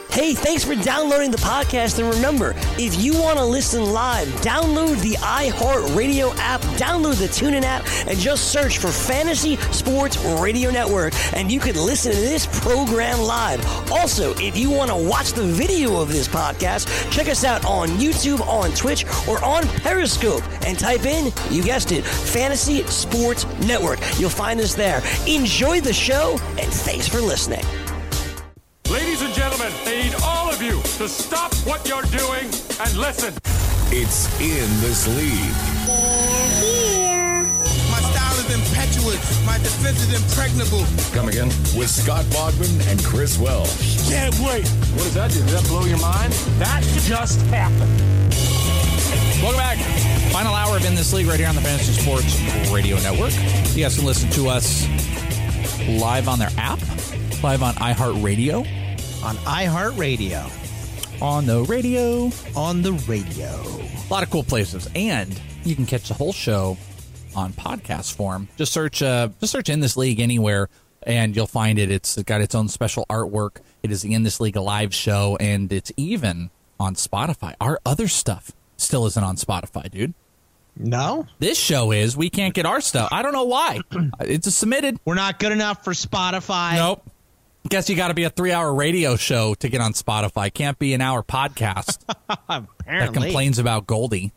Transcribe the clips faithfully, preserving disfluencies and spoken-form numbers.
Hey, thanks for downloading the podcast. And remember, if you want to listen live, download the iHeartRadio app, download the TuneIn app, and just search for Fantasy Sports Radio Network, and you can listen to this program live. Also, if you want to watch the video of this podcast, check us out on YouTube, on Twitch, or on Periscope, and type in, you guessed it, Fantasy Sports Network. You'll find us there. Enjoy the show, and thanks for listening. Ladies and gentlemen, I need all of you to stop what you're doing and listen. It's In This League. They're here. My style is impetuous. My defense is impregnable. Come again? With Scott Bogman and Chris Welsh. Can't wait. What does that do? Did that blow your mind? That just happened. Welcome back. Final hour of In This League right here on the Fantasy Sports Radio Network. You guys can listen to us live on their app, live on iHeartRadio. On iHeartRadio. On the radio. On the radio. A lot of cool places. And you can catch the whole show on podcast form. Just search uh, just search In This League anywhere, and you'll find it. It's got its own special artwork. It is the In This League live show, and it's even on Spotify. Our other stuff still isn't on Spotify, dude. No? This show is. We can't get our stuff. I don't know why. It's a submitted. We're not good enough for Spotify. Nope. Guess you got to be a three-hour radio show to get on Spotify. Can't be an hour podcast that complains about Goldie.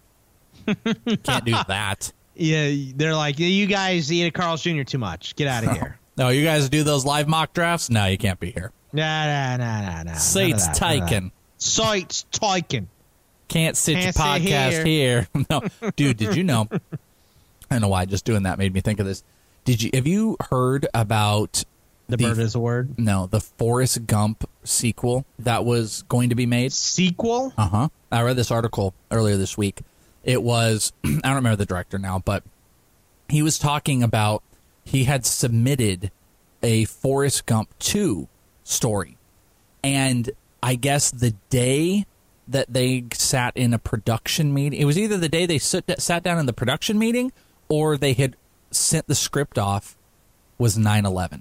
Can't do that. Yeah, they're like, you guys eat at Carl's Junior too much. Get out of here. No, you guys do those live mock drafts? No, you can't be here. Nah, nah, nah, nah, nah. Sites taken. Sites taken. Can't sit Can't your sit podcast here. here. No, dude, did you know? I don't know why. Just doing that made me think of this. Did you? Have you heard about the, the bird is a word? No, the Forrest Gump sequel that was going to be made. Sequel? Uh huh. I read this article earlier this week. It was I don't remember the director now, but he was talking about he had submitted a Forrest Gump two story, and I guess the day that they sat in a production meeting. It was either the day they sit, sat down in the production meeting or they had sent the script off was nine eleven.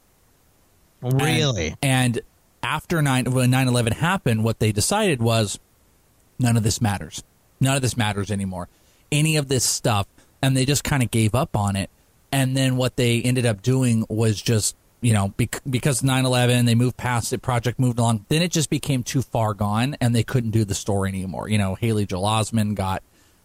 Really? And, and after nine, when nine eleven happened, what they decided was none of this matters. None of this matters anymore. Any of this stuff. And they just kind of gave up on it. And then what they ended up doing was just, you know, bec- because nine eleven, they moved past it, project moved along. Then it just became too far gone, and they couldn't do the story anymore. You know, Haley Joel Osment got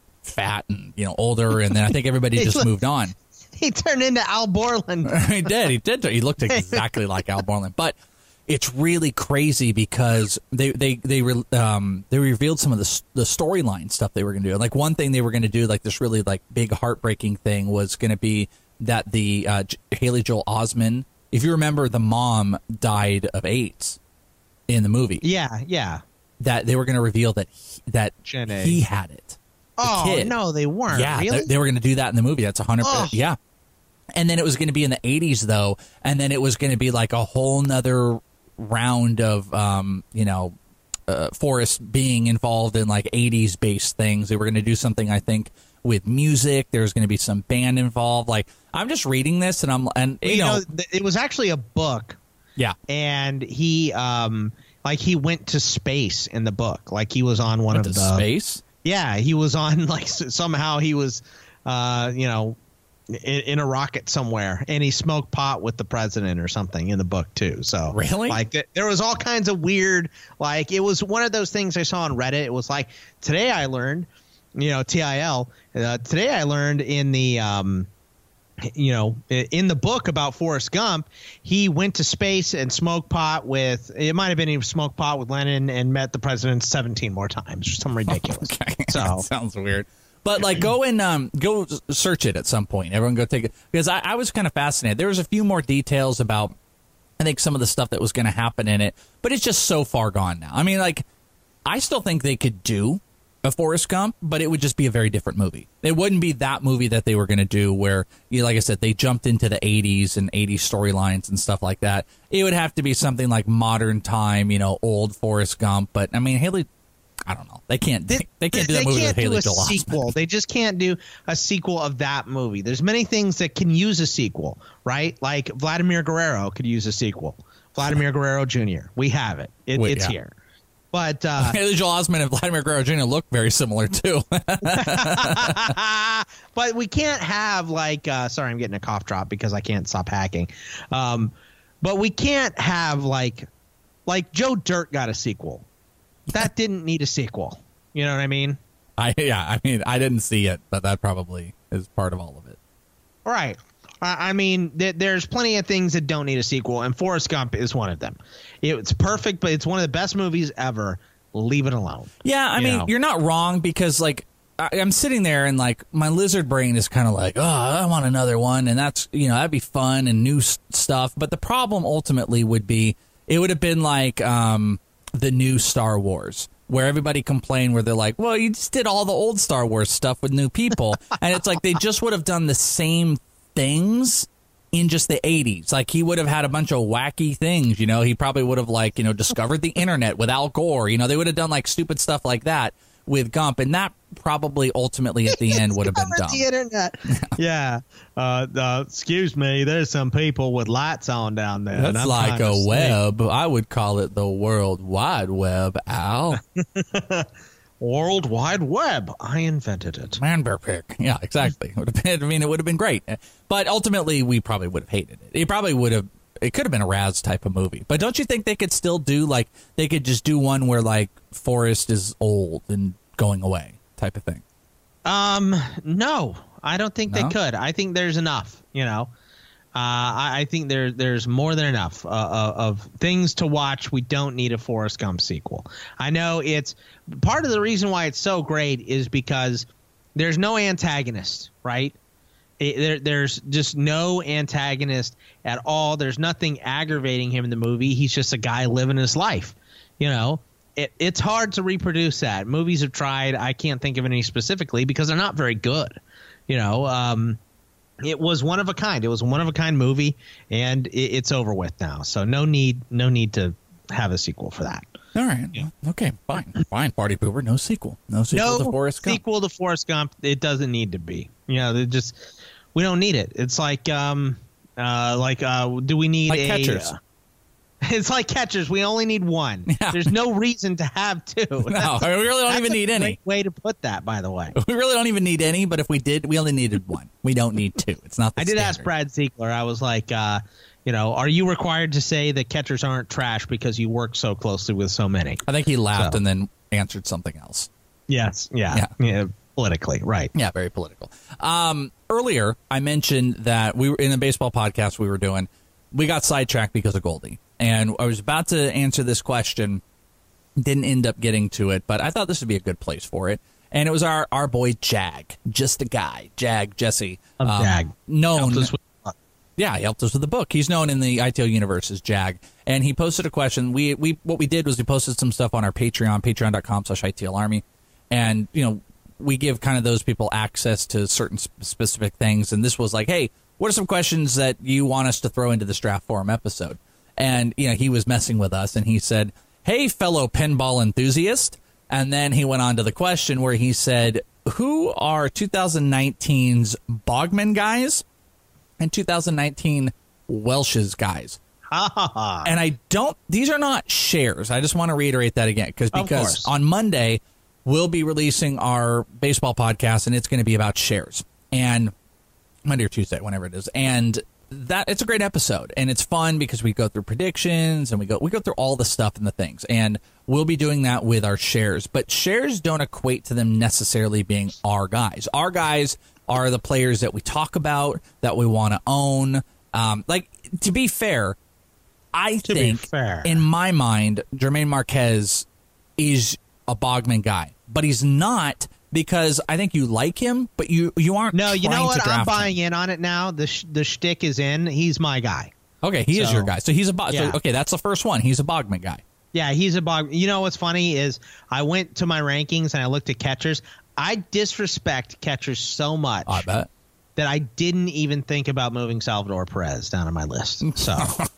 fat and, you know, older, and then I think everybody just looked, moved on. He turned into Al Borland. he did. He did. He looked exactly like Al Borland. But it's really crazy because they they they re- um they revealed some of the the storyline stuff they were going to do. Like one thing they were going to do, like this really like big heartbreaking thing, was going to be that the uh, Haley Joel Osment. If you remember, the mom died of AIDS in the movie. Yeah, yeah. That they were going to reveal that he, that Jenny. he had it. Oh, kid. no, they weren't. Yeah, really? they, they were going to do that in the movie. That's one hundred percent. Oh. Yeah. And then it was going to be in the eighties, though. And then it was going to be like a whole nother round of, um, you know, uh, Forrest being involved in like eighties-based things. They were going to do something, I think, with music. There's going to be some band involved. Like, I'm just reading this, and I'm and you, you know, know, th- it was actually a book. Yeah, and he um like he went to space in the book. Like he was on one went of to the space. Yeah, he was on like somehow he was, uh, you know, in, in a rocket somewhere, and he smoked pot with the president or something in the book too. So really, like th- there was all kinds of weird. Like it was one of those things I saw on Reddit. It was like today I learned. You know, T I L. Uh, today I learned in the, um, you know, in the book about Forrest Gump, he went to space and smoked pot with, it might have been he smoked pot with Lennon and met the president seventeen more times or something ridiculous. Okay. So That sounds weird. But like go and um, go search it at some point. Everyone go take it. Because I, I was kind of fascinated. There was a few more details about, I think, some of the stuff that was going to happen in it. But it's just so far gone now. I mean, like, I still think they could do a Forrest Gump, but it would just be a very different movie. It wouldn't be that movie that they were going to do where, you know, like I said, they jumped into the eighties and eighties storylines and stuff like that. It would have to be something like modern time, you know, old Forrest Gump. But, I mean, Haley, I don't know. They can't they, they can't do that they movie can't with Haley do a Joel Osment. sequel. They just can't do a sequel of that movie. There's many things that can use a sequel, right? Like Vladimir Guerrero could use a sequel. Vladimir Guerrero Junior We have it. it Wait, it's yeah. here. But uh, Joel Osment and Vladimir Guerrero Junior look very similar too. but we can't have like uh, sorry, I'm getting a cough drop because I can't stop hacking. Um, but we can't have like like Joe Dirt got a sequel. That didn't need a sequel. You know what I mean? I yeah, I mean, I didn't see it, but that probably is part of all of it. Right. I I mean, th- there's plenty of things that don't need a sequel, and Forrest Gump is one of them. It's perfect, but it's one of the best movies ever. Leave it alone. Yeah, I You mean, know. you're not wrong because, like, I, I'm sitting there and, like, my lizard brain is kind of like, oh, I want another one, and that's, you know, that'd be fun and new s- stuff. But the problem ultimately would be it would have been like um, the new Star Wars, where everybody complained where they're like, well, you just did all the old Star Wars stuff with new people. And it's like they just would have done the same things in just the eighties. Like, he would have had a bunch of wacky things, you know. He probably would have, like, you know, discovered the internet with Al Gore. You know, they would have done, like, stupid stuff like that with Gump, and that probably ultimately at the end would have been dumb. The internet. yeah. Uh, uh, excuse me. There's some people with lights on down there. and That's I'm like trying to a sleep. web. I would call it the World Wide Web, Al. World Wide Web. I invented it. Man bear pick. Yeah, exactly. Would have been, I mean, it would have been great. But ultimately, we probably would have hated it. It probably would have, it could have been a Raz type of movie. But don't you think they could still do, like, they could just do one where, like, Forrest is old and going away type of thing? Um, no, I don't think No? they could. I think there's enough, you know. Uh, I, I think there there's more than enough uh, of, of things to watch. We don't need a Forrest Gump sequel. I know it's part of the reason why it's so great is because there's no antagonist, right? It, there, there's just no antagonist at all. There's nothing aggravating him in the movie. He's just a guy living his life, you know. It, it's hard to reproduce that. Movies have tried. I can't think of any specifically because they're not very good, you know. Um, it was one of a kind. It was a one of a kind movie, and it, it's over with now. So no need, no need to have a sequel for that. All right. Okay, fine. Fine, Party Pooper. No sequel. No sequel No to Forrest Gump. sequel to Forrest Gump. It doesn't need to be. You know, they just we don't need it. It's like um uh like uh do we need Like a Catchers. uh, it's like Catchers. We only need one. Yeah. There's no reason to have two. No, I mean, we really don't That's even a need any. great way to put that, by the way. We really don't even need any, but if we did, we only needed one. We don't need two. It's not the I did standard. ask Brad Ziegler. I was like, uh, you know, are you required to say that catchers aren't trash because you work so closely with so many? I think he laughed So. and then answered something else. Yes. Yeah. Yeah. Yeah. Politically. Right. Yeah, very political. Um, earlier, I mentioned that we were in a baseball podcast we were doing. We got sidetracked because of Goldie. And I was about to answer this question, didn't end up getting to it, but I thought this would be a good place for it. And it was our, our boy Jag, just a guy, Jag, Jesse. Of Jag. Known. Helped us with- Yeah, he helped us with the book. He's known in the I T L universe as Jag. And he posted a question. We we What we did was we posted some stuff on our Patreon, patreon.com slash ITL Army. And, you know, we give kind of those people access to certain sp- specific things. And this was like, hey, what are some questions that you want us to throw into this draft forum episode? And, you know, he was messing with us and he said, hey, fellow pinball enthusiast. And then he went on to the question where he said, who are twenty nineteen's Bogman guys and two thousand nineteen Welsh's guys? And I don't, these are not shares. I just want to reiterate that again because Of because course. on Monday, we'll be releasing our baseball podcast and it's going to be about shares. And Monday or Tuesday, whenever it is. And that it's a great episode and it's fun because we go through predictions and we go we go through all the stuff and the things. And we'll be doing that with our shares. But shares don't equate to them necessarily being our guys. Our guys are the players that we talk about, that we want to own. Um, like, to be fair, I To be think fair. in my mind, Jermaine Marquez is a Bogman guy, but he's not because I think you like him, but you you aren't. No, you know trying to what? I'm draft buying him. in on it now. The sh- the shtick is in. He's my guy. Okay, he is So- your guy. So he's a Bog. Yeah. So, okay, that's the first one. He's a Bogman guy. Yeah, he's a bog. You know what's funny is I went to my rankings and I looked at catchers. I disrespect catchers so much I bet. that I didn't even think about moving Salvador Perez down on my list. So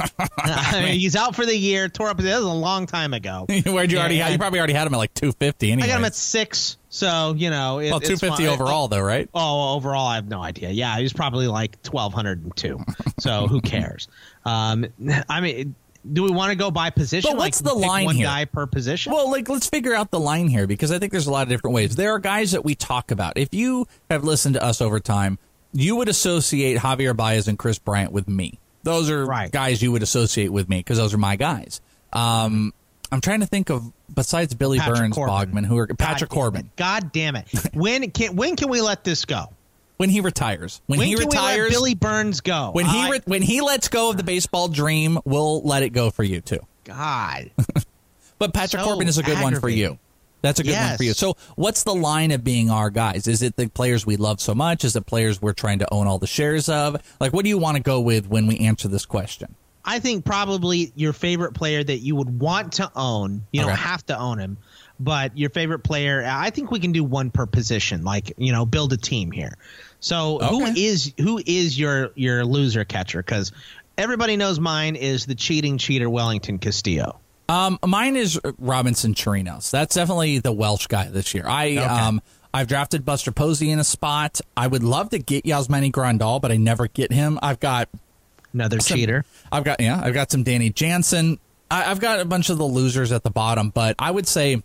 I mean, he's out for the year. Tore up. That was a long time ago. Where'd you already? Yeah, have, you probably already had him at like two fifty. Anyway, I got him at six. So you know, it, well, it's two fifty fine. overall, though, right? Oh, overall, I have no idea. Yeah, he was probably like twelve hundred two. So who cares? Um, I mean, do we want to go by position? But what's like the pick line one here? guy per position? Well, like let's figure out the line here because I think there's a lot of different ways. There are guys that we talk about. If you have listened to us over time, you would associate Javier Baez and Chris Bryant with me. Those are right. guys you would associate with me because those are my guys. Um, I'm trying to think of besides Billy Patrick Burns, Corbin. Bogman, who are God Patrick damn Corbin. it. God damn it! When can when can we let this go? When he retires. When, When he can retires, we let Billy Burns go? when he I- re- when he lets go of the baseball dream, we'll let it go for you too. God. But Patrick So Corbin is a good one for you. aggravating. That's a good one for you. Yes. So what's the line of being our guys? Is it the players we love so much? Is it players we're trying to own all the shares of? Like, what do you want to go with when we answer this question? I think probably your favorite player that you would want to own. You Okay. don't have to own him, but your favorite player. I think we can do one per position. Like, you know, build a team here. So who Okay. is who is your your loser catcher? Because everybody knows mine is the cheating cheater Wellington Castillo. Um, mine is Robinson Chirinos. That's definitely the Welsh guy this year. I Okay. um, I've drafted Buster Posey in a spot. I would love to get Yasmani Grandal, but I never get him. I've got Another some- cheater. I've got yeah, I've got some Danny Jansen. I, I've got a bunch of the losers at the bottom, but I would say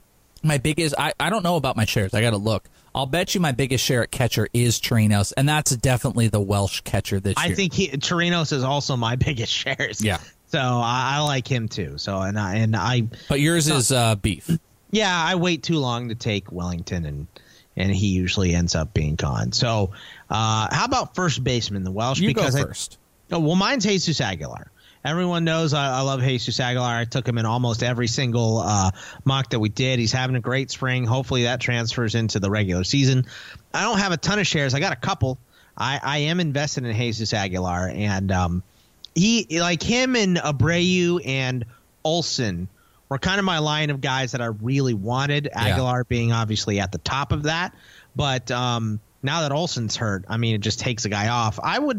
my biggest. I, I don't know about my shares. I got to look. I'll bet you my biggest share at catcher is Chirinos, and that's definitely the Welsh catcher this I year. think he, Chirinos is also my biggest shares. Yeah. So I, I like him too. So and I and I But yours is uh, beef. yeah, I wait too long to take Wellington, and and he usually ends up being gone. So uh, how about first baseman, the Welsh? You because go I- first. oh, well, mine's Jesus Aguilar. Everyone knows I, I love Jesus Aguilar. I took him in almost every single uh, mock that we did. He's having a great spring. Hopefully that transfers into the regular season. I don't have a ton of shares. I got a couple. I, I am invested in Jesus Aguilar, and um, he like him and Abreu and Olsen were kind of my line of guys that I really wanted. Aguilar being obviously at the top of that, but um, now that Olsen's hurt, I mean, it just takes a guy off. I would.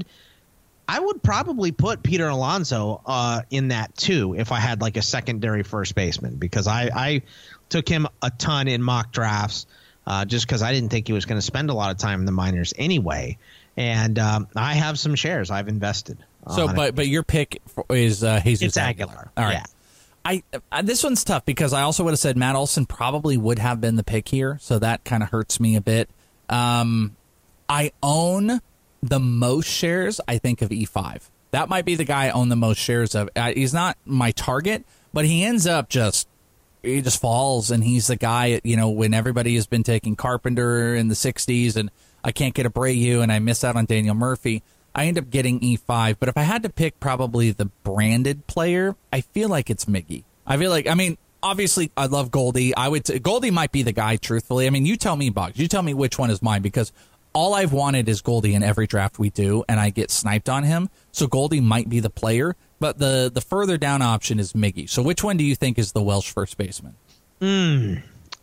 I would probably put Peter Alonso uh, in that too if I had like a secondary first baseman, because I, I took him a ton in mock drafts uh, just because I didn't think he was going to spend a lot of time in the minors anyway. And um, I have some shares I've invested. So, on but it. but your pick is uh, Jesus It's Aguilar. All right. Yeah. I uh, this one's tough because I also would have said Matt Olson probably would have been the pick here, so that kind of hurts me a bit. Um, I own the most shares, I think, of E five. That might be the guy I own the most shares of. Uh, he's not my target, but he ends up just he just falls, and he's the guy. You know, when everybody has been taking Carpenter in the sixties, and I can't get Abreu, and I miss out on Daniel Murphy. I end up getting E five, but if I had to pick probably the branded player, I feel like it's Miggy. I feel like, I mean, obviously I love Goldie. I would t- Goldie might be the guy, truthfully. I mean, you tell me, Boggs. You tell me which one is mine, because all I've wanted is Goldie in every draft we do, and I get sniped on him. So Goldie might be the player, but the, the further down option is Miggy. So which one do you think is the Welsh first baseman? Mm.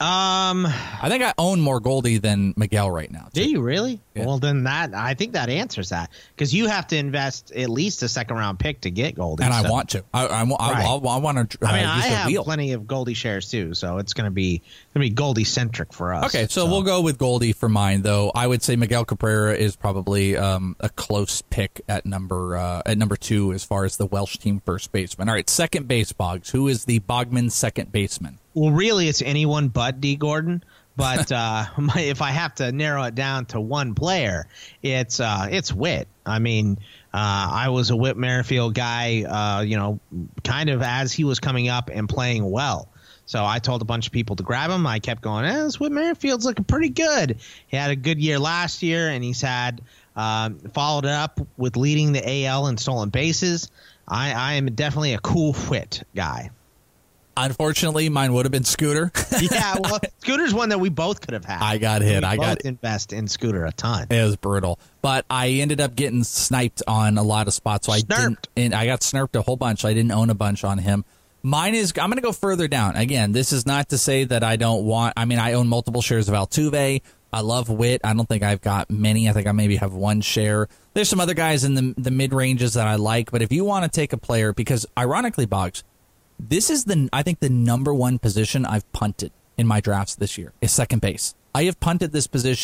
Um, I think I own more Goldie than Miguel right now. do too. you really? Yeah. Well, then that I think that answers that, because you have to invest at least a second round pick to get Goldie. And I so- want to. I, I, I, Right. I, I want to uh, I mean, I use the have wheel. plenty of Goldie shares too, so it's going to be going to be Goldie centric for us. Okay, so, we'll go with Goldie for mine, though. I would say Miguel Cabrera is probably um, a close pick at number uh, at number two as far as the Welsh team first baseman. All right, second base, Boggs. Who is the Bogman second baseman? Well, really, it's anyone but D. Gordon. But uh, my, if I have to narrow it down to one player, it's uh, it's Whit. I mean, uh, I was a Whit Merrifield guy, uh, you know, kind of as he was coming up and playing well. So I told a bunch of people to grab him. I kept going, eh, this Whit Merrifield's looking pretty good. He had a good year last year, and he's had um, followed it up with leading the A L in stolen bases. I, I am definitely a cool Whit guy. Unfortunately, mine would have been Scooter. Yeah, well, Scooter's one that we both could have had. I got hit. We I both got invest in Scooter a ton. It was brutal, but I ended up getting sniped on a lot of spots. So I didn't, Snurped. and I got snurped a whole bunch. I didn't own a bunch on him. Mine is. I'm going to go further down. Again, this is not to say that I don't want. I mean, I own multiple shares of Altuve. I love Whit. I don't think I've got many. I think I maybe have one share. There's some other guys in the the mid ranges that I like, but if you want to take a player, because ironically, Boggs, this is the I think the number one position I've punted in my drafts this year is second base. I have punted this position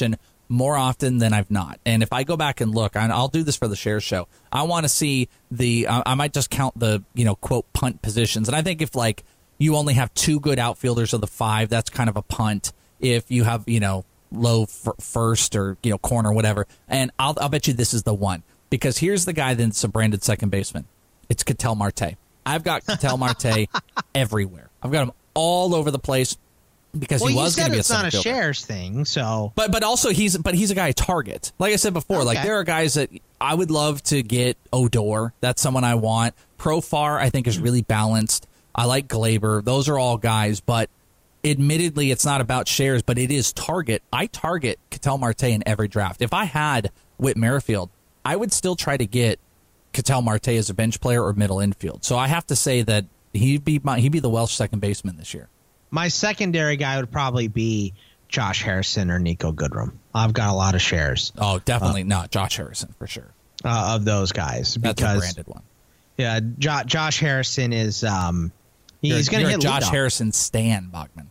more often than I've not. And if I go back and look, and I'll do this for the Share Show, I want to see the, I, I might just count the, you know, quote, punt positions. And I think if, like, you only have two good outfielders of the five, that's kind of a punt. If you have, you know, low f- first or, you know, corner, whatever. And I'll, I'll bet you this is the one. Because here's the guy that's a branded second baseman. It's Ketel Marte. I've got Ketel Marte everywhere. I've got him all over the place. Because well, he was going to be a it's not a center fielder. shares thing, so but but also he's but he's a guy I target. Like I said before, okay. like there are guys that I would love to get. Odor, that's someone I want. Profar, I think, is really balanced. I like Glaber. Those are all guys, but admittedly, it's not about shares, but it is target. I target Ketel Marte in every draft. If I had Whit Merrifield, I would still try to get Ketel Marte as a bench player or middle infield. So I have to say that he'd be my, he'd be the Welsh second baseman this year. My secondary guy would probably be Josh Harrison or Nico Goodrum. I've got a lot of shares. Oh, definitely uh, not Josh Harrison for sure. Uh, of those guys, that's because, a branded one. Yeah, jo- Josh Harrison is um, he's going to hit Josh leadoff. Harrison stan, Bogman.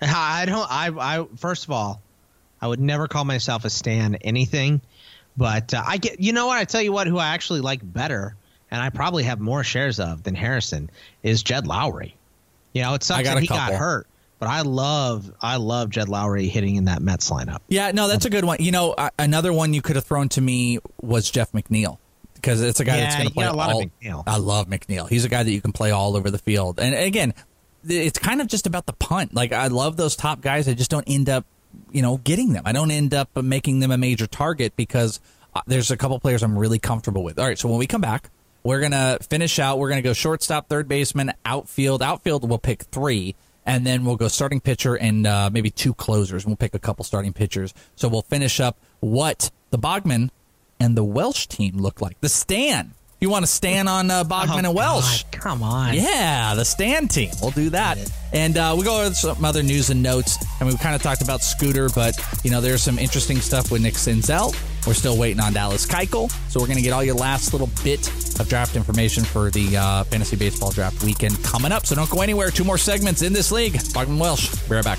I don't. I. I. First of all, I would never call myself a stan anything, but uh, I get. You know what? I tell you what. Who I actually like better, and I probably have more shares of than Harrison is Jed Lowry. You know, it sucks that he got hurt. But I love, I love Jed Lowry hitting in that Mets lineup. Yeah, no, that's a good one. You know, uh, another one you could have thrown to me was Jeff McNeil, because it's a guy yeah, that's going to play a lot all. Of McNeil. I love McNeil. He's a guy that you can play all over the field. And again, it's kind of just about the punt. Like, I love those top guys. I just don't end up, you know, getting them. I don't end up making them a major target because uh, there's a couple players I'm really comfortable with. All right, so when we come back, we're going to finish out. We're going to go shortstop, third baseman, outfield. Outfield, we'll pick three. And then we'll go starting pitcher and uh, maybe two closers. We'll pick a couple starting pitchers. So we'll finish up what the Bogman and the Welsh team look like. The Stan. You want to stand on uh, Bogman oh, and Welsh? God, come on. Yeah, the Stan team. We'll do that. And uh, we go over some other news and notes. And we kind of talked about Scooter, but, you know, there's some interesting stuff with Nick Senzel. We're still waiting on Dallas Keuchel. So we're going to get all your last little bit of draft information for the uh, Fantasy Baseball Draft Weekend coming up. So don't go anywhere. Two more segments in this league. Bogman Welsh. Be right back.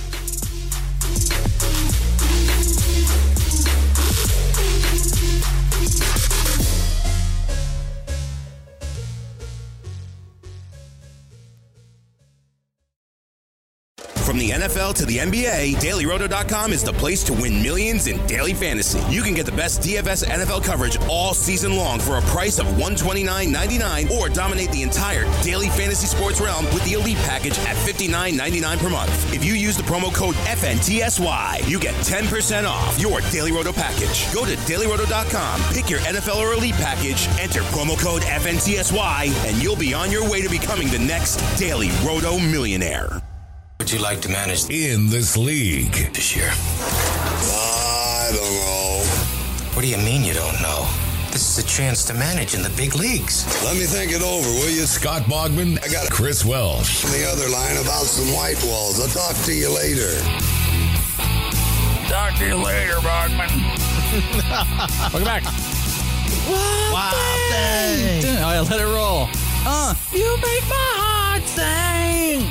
From the N F L to the N B A, Daily Roto dot com is the place to win millions in daily fantasy. You can get the best D F S N F L coverage all season long for a price of one hundred twenty-nine ninety-nine, or dominate the entire daily fantasy sports realm with the Elite package at fifty-nine ninety-nine per month. If you use the promo code F N T S Y, you get ten percent off your Daily Roto package. Go to Daily Roto dot com, pick your N F L or Elite package, enter promo code F N T S Y, and you'll be on your way to becoming the next Daily Roto millionaire. Would you like to manage in this league this year? I don't know. What do you mean you don't know? This is a chance to manage in the big leagues. Let me think it over, will you? Scott Bogman, I got Chris Welsh. on the other line about some white walls. I'll talk to you later. Talk to you later, Bogman. Welcome back. Wow, thing. Oh, yeah, let it roll. Uh, you make my heart sing.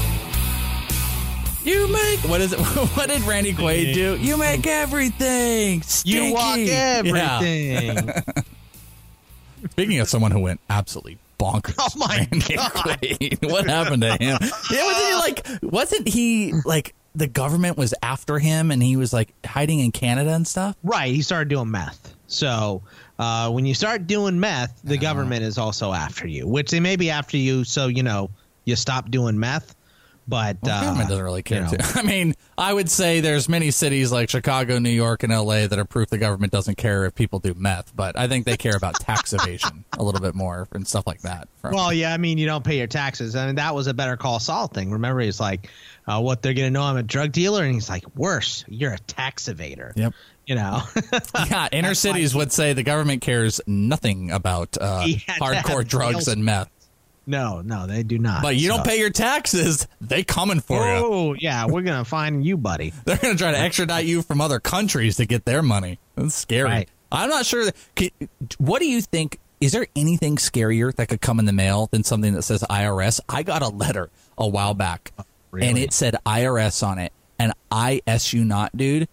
You make what is it? What did Randy Quaid do? You make everything stinky. You walk everything. Yeah. Speaking of someone who went absolutely bonkers, oh my Randy God. Quaid. What happened to him? Yeah, wasn't he like? Wasn't he like the government was after him and he was like hiding in Canada and stuff? Right. He started doing meth. So uh, when you start doing meth, the uh, government is also after you, which they may be after you. So, you know, you stop doing meth. But well, the government uh, doesn't really care. You know. Too. I mean, I would say there's many cities like Chicago, New York, and L A that are proof the government doesn't care if people do meth. But I think they care about tax evasion a little bit more and stuff like that. From, well, yeah, I mean, you don't pay your taxes. I mean, that was a Better Call Saul thing. Remember, he's like, uh, "What they're gonna know? I'm a drug dealer," and he's like, "Worse, you're a tax evader." Yep. You know. Yeah, inner That's cities like, would say the government cares nothing about uh, hardcore drugs and meth. No, no, they do not. But you so. don't pay your taxes, they coming for oh, you. Oh, yeah, we're going to find you, buddy. They're going to try to extradite you from other countries to get their money. That's scary. Right. I'm not sure. That, what do you think? Is there anything scarier that could come in the mail than something that says I R S? I got a letter a while back, really? and it said I R S on it, and I S you not, dude.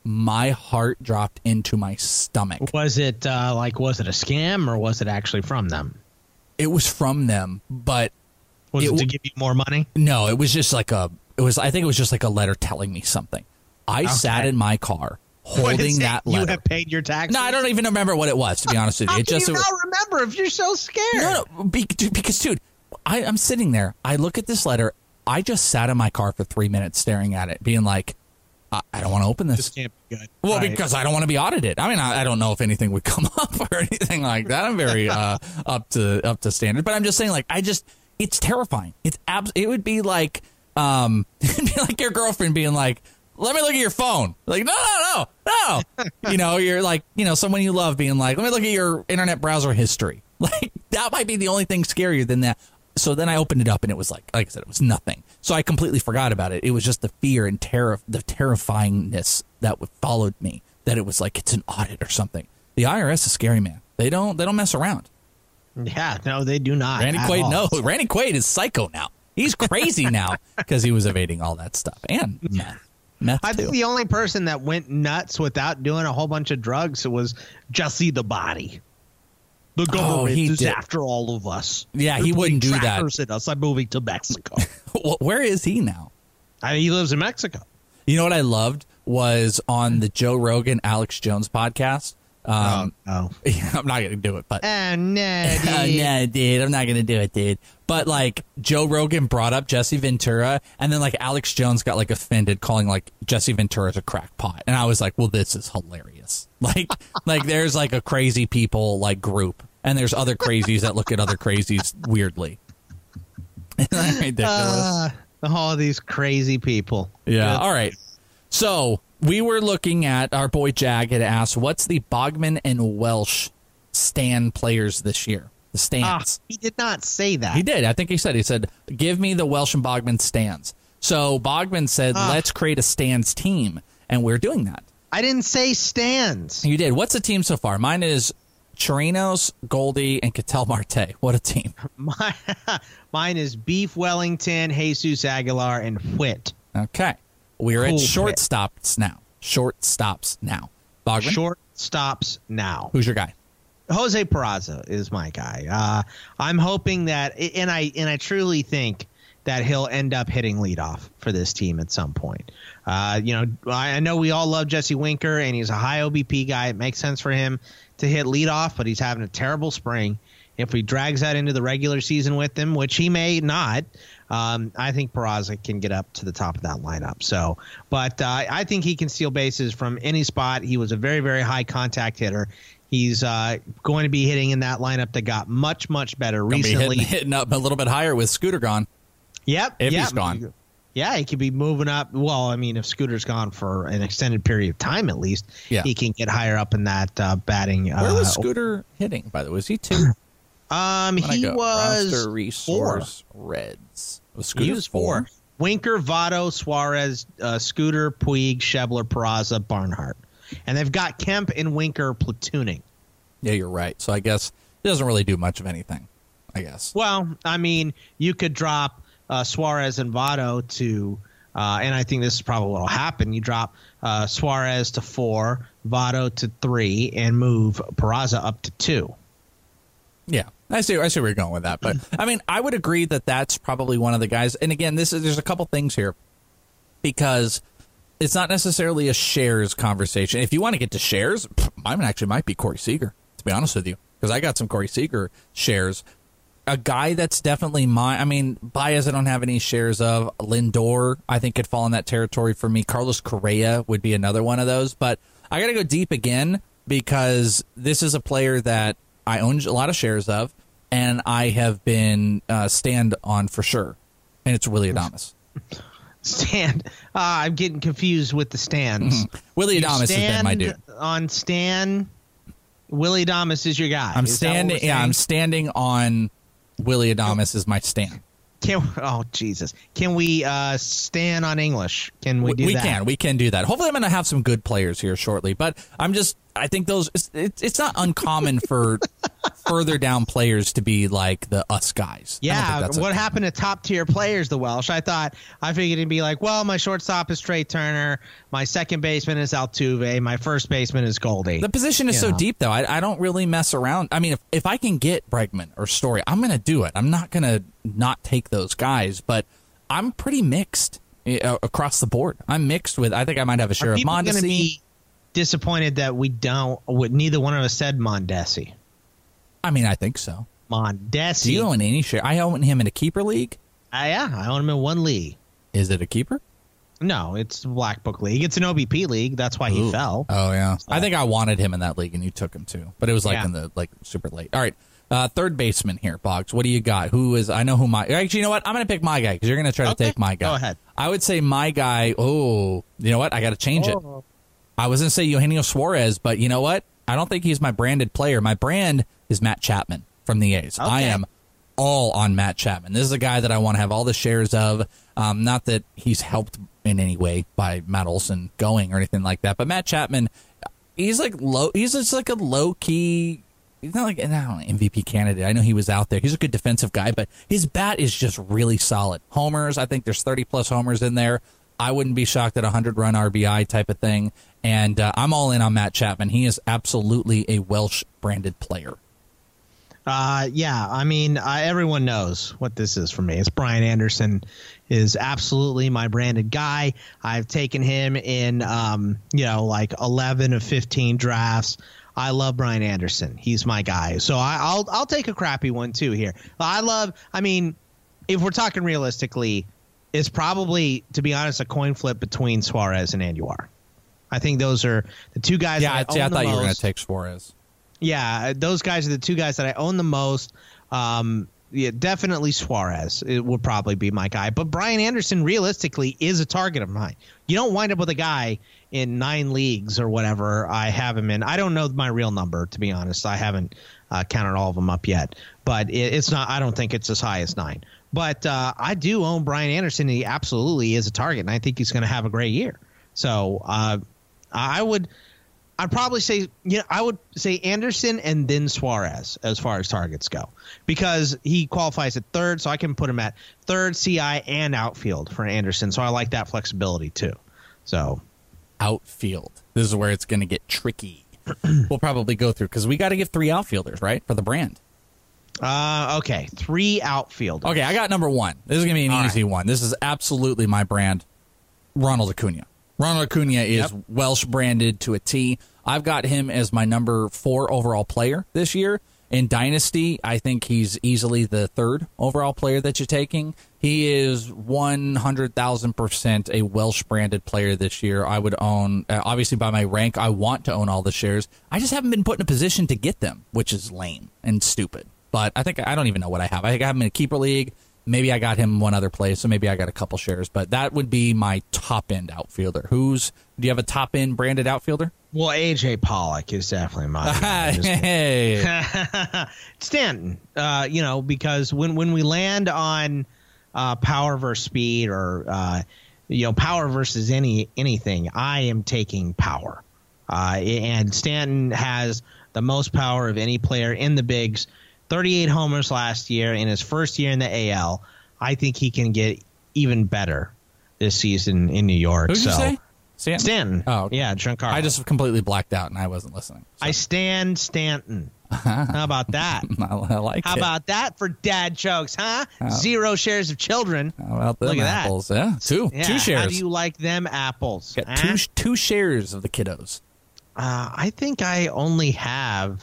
my heart dropped into my stomach. Was it uh, like, was it a scam or was it actually from them? It was from them, but was it, it to give you more money? No, it was just like a, it was, I think it was just like a letter telling me something. I okay. sat in my car holding that letter. You have paid your taxes? No, I don't even remember what it was, to be honest with you. How it can just, you it was, not remember if you're so scared? No, no, because, dude, I, I'm sitting there. I look at this letter. I just sat in my car for three minutes staring at it, being like, I, I don't want to open this. This can't be good. Well, right. because I don't want to be audited. I mean, I, I don't know if anything would come up or anything like that. I'm very uh, up to up to standard. But I'm just saying, like, I just, it's terrifying. It's abs- It would be like, um, it'd be like your girlfriend being like, let me look at your phone. Like, no, no, no, no. You know, you're like, you know, someone you love being like, let me look at your internet browser history. Like, that might be the only thing scarier than that. So then I opened it up and it was like, like I said, it was nothing. So I completely forgot about it. It was just the fear and terror, the terrifyingness that followed me, that it was like, it's an audit or something. The I R S is scary, man. They don't, they don't mess around. Yeah, no, they do not. Randy Quaid, no. Randy Quaid is psycho now. He's crazy now because he was evading all that stuff. And meth. Meth I too. think the only person that went nuts without doing a whole bunch of drugs was Jesse the Body. The government Oh, he is did. after all of us. Yeah, They're he wouldn't putting do that. trackers in us. I'm moving to Mexico. Well, where is he now? I mean, he lives in Mexico. You know what I loved was on the Joe Rogan, Alex Jones podcast. Um, oh, yeah, I'm not going to do it, but oh, no, dude. oh, no, dude, I'm not going to do it, dude. But like Joe Rogan brought up Jesse Ventura, and then like Alex Jones got like offended, calling like Jesse Ventura a crackpot, and I was like, well, this is hilarious. Like, like there's like a crazy people like group, and there's other crazies that look at other crazies weirdly. Isn't that ridiculous? Uh, all these crazy people. Yeah. Good. All right. So we were looking at, our boy Jag had asked, what's the Bogman and Welsh Stan players this year? The stands. Ah, he did not say that. He did. I think he said, he said, give me the Welsh and Bogman stands. So Bogman said, Ah. let's create a stands team. And we're doing that. I didn't say stands. You did. What's the team so far? Mine is Chirinos, Goldie, and Ketel Marte. What a team. My, mine is Beef Wellington, Jesus Aguilar, and Whit. Okay. We're Cool at shortstops now. Shortstops now. Bogman? Short stops now. Who's your guy? Jose Peraza is my guy. Uh, I'm hoping that, and I and I truly think that he'll end up hitting leadoff for this team at some point. Uh, you know, I, I know we all love Jesse Winker, and he's a high O B P guy. It makes sense for him to hit leadoff, but he's having a terrible spring. If he drags that into the regular season with him, which he may not, um, I think Peraza can get up to the top of that lineup. So, but uh, I think he can steal bases from any spot. He was a very, very high contact hitter. He's uh, going to be hitting in that lineup that got much, much better Gonna be recently. Hitting, hitting up a little bit higher with Scooter gone. Yep. If yep. he's gone. Yeah, he could be moving up. Well, I mean, if Scooter's gone for an extended period of time, at least, yeah. he can get higher up in that uh, batting. Where was uh, Scooter hitting, by the way? Was he two? Um, he was Roster Resource four. Reds. Was Scooter He was four. four. Winker, Votto, Suarez, uh, Scooter, Puig, Schebler, Peraza, Barnhart. And they've got Kemp and Winker platooning. Yeah, you're right. So I guess it doesn't really do much of anything, I guess. Well, I mean, you could drop uh, Suarez and Votto to, uh, and I think this is probably what will happen. You drop uh, Suarez to four, Votto to three, and move Peraza up to two. Yeah, I see. I see where you're going with that. But I mean, I would agree that that's probably one of the guys. And again, this is there's a couple things here because it's not necessarily a shares conversation. If you want to get to shares, mine actually might be Corey Seager, to be honest with you, because I got some Corey Seager shares. A guy that's definitely mine. I mean, Baez, I don't have any shares of. Lindor, I think, could fall in that territory for me. Carlos Correa would be another one of those. But I got to go deep again because this is a player that I own a lot of shares of, and I have been uh, stand on for sure, and it's Willy Adames. Stand. Uh, I'm getting confused with the stands. Mm-hmm. Willy Adames has been my dude. On Stan, Willy Adames is your guy. I'm is standing. Yeah, I'm standing on Willy Adames is my stand. Can oh Jesus? Can we uh, stand on English? Can we do we that? We can. We can do that. Hopefully, I'm going to have some good players here shortly. But I'm just I think those it's, it's it's not uncommon for further down players to be like the us guys. Yeah, what happened to top tier players, the Welsh? I thought I figured it'd be like, well, my shortstop is Trey Turner, my second baseman is Altuve, my first baseman is Goldie. The position is you so know. deep, though. I, I don't really mess around. I mean, if, if I can get Bregman or Story, I'm going to do it. I'm not going to not take those guys, but I'm pretty mixed uh, across the board. I'm mixed with. I think I might have a share Are of people Mondesi. Gonna be disappointed that we don't. Neither one of us said Mondesi. I mean, I think so. Mondesi. Do you own any share? I own him in a keeper league. Uh, yeah, I own him in one league. Is it a keeper? No, it's a Black Book League. It's an O B P league. That's why Ooh. he fell. Oh yeah, So. I think I wanted him in that league, and you took him too. But it was like Yeah. in the like super late. All right, uh, third baseman here, Boggs. What do you got? Who is? I know who my. Actually, you know what? I'm going to pick my guy because you're going to try to Okay, take my guy. go ahead. I would say my guy. Oh, you know what? I got to change it. Oh. I was going to say Eugenio Suarez, but you know what? I don't think he's my branded player. My brand is Matt Chapman from the A's. Okay. I am all on Matt Chapman. This is a guy that I want to have all the shares of. Um, not that he's helped in any way by Matt Olson going or anything like that, but Matt Chapman, he's like low. He's just like a low key. He's not like I don't know, M V P candidate. I know he was out there. He's a good defensive guy, but his bat is just really solid. Homers, I think there's thirty plus homers in there. I wouldn't be shocked at a hundred run R B I type of thing. And uh, I'm all in on Matt Chapman. He is absolutely a Welsh branded player. Uh, yeah, I mean, uh, everyone knows what this is for me. It's Brian Anderson is absolutely my branded guy. I've taken him in, um, you know, like eleven of fifteen drafts. I love Brian Anderson. He's my guy. So I, I'll I'll take a crappy one too here. I love. I mean, if we're talking realistically, it's probably, to be honest, a coin flip between Suarez and Andujar. I think those are the two guys. Yeah, that I, I, own I thought the you were going most. to take Suarez. Yeah, those guys are the two guys that I own the most. Um, yeah, definitely Suarez. It would probably be my guy. But Brian Anderson, realistically, is a target of mine. You don't wind up with a guy in nine leagues or whatever I have him in. I don't know my real number, to be honest. I haven't uh, counted all of them up yet. But it, it's not. I don't think it's as high as nine. But uh, I do own Brian Anderson. He absolutely is a target, and I think he's going to have a great year. So uh, I would – I'd probably say, you know, I would say Anderson and then Suarez as far as targets go, because he qualifies at third, so I can put him at third, C I, and outfield for Anderson. So I like that flexibility too. So Outfield. This is where it's going to get tricky. We'll probably go through because we got to give three outfielders, right, for the brand. uh, okay, three outfielders. Okay, I got number one. This is going to be an All easy right. one. This is absolutely my brand, Ronald Acuna. Ronald Acuna is Yep. Welsh branded to a T. I've got him as my number four overall player this year. In Dynasty, I think he's easily the third overall player that you're taking. He is one hundred thousand percent a Welsh branded player this year. I would own, uh, obviously by my rank, I want to own all the shares. I just haven't been put in a position to get them, which is lame and stupid. But I think I don't even know what I have. I think I have him in a keeper league. Maybe I got him in one other place, so maybe I got a couple shares. But that would be my top-end outfielder. Who's do you have a top-end branded outfielder? Well, A J Pollock is definitely mine. I'm just kidding. Hey. Stanton, uh, you know, because when, when we land on uh, power versus speed or, uh, you know, power versus any anything, I am taking power. Uh, and Stanton has the most power of any player in the bigs. thirty-eight homers last year in his first year in the A L. I think he can get even better this season in New York. Who'd so. you say? Stanton? Stanton. Oh, okay. Yeah, Giancarlo. I just completely blacked out and I wasn't listening. So. I stand Stanton. How about that? I like How it. about that for dad jokes, huh? How- Zero shares of children. How about them Look at apples? Yeah, two, that. Yeah, two shares. How do you like them apples? Got huh? two, two shares of the kiddos. Uh, I think I only have.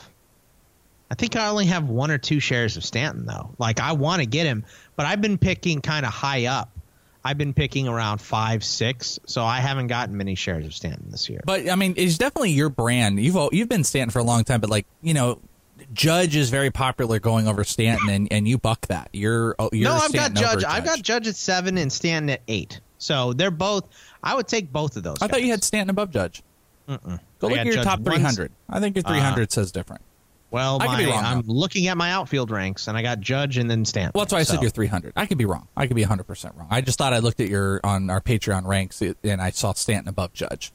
I think I only have one or two shares of Stanton though. Like I want to get him, but I've been picking kind of high up. I've been picking around five, six, so I haven't gotten many shares of Stanton this year. But I mean, it's definitely your brand. You've you've been Stanton for a long time, but like you know, Judge is very popular going over Stanton, and, and you buck that. You're oh, you're no, I've Stanton got over Judge. I've got Judge at seven and Stanton at eight. So they're both. I would take both of those. I guys. thought you had Stanton above Judge. Mm-mm. Go I look got at your Judge top once. three hundred. I think your three hundred uh, says different. Well, I my, could be wrong. I'm though. looking at my outfield ranks, and I got Judge and then Stanton. Well, that's why I so. said you're three hundred. I could be wrong. I could be one hundred percent wrong. I just thought I looked at your on our Patreon ranks and I saw Stanton above Judge.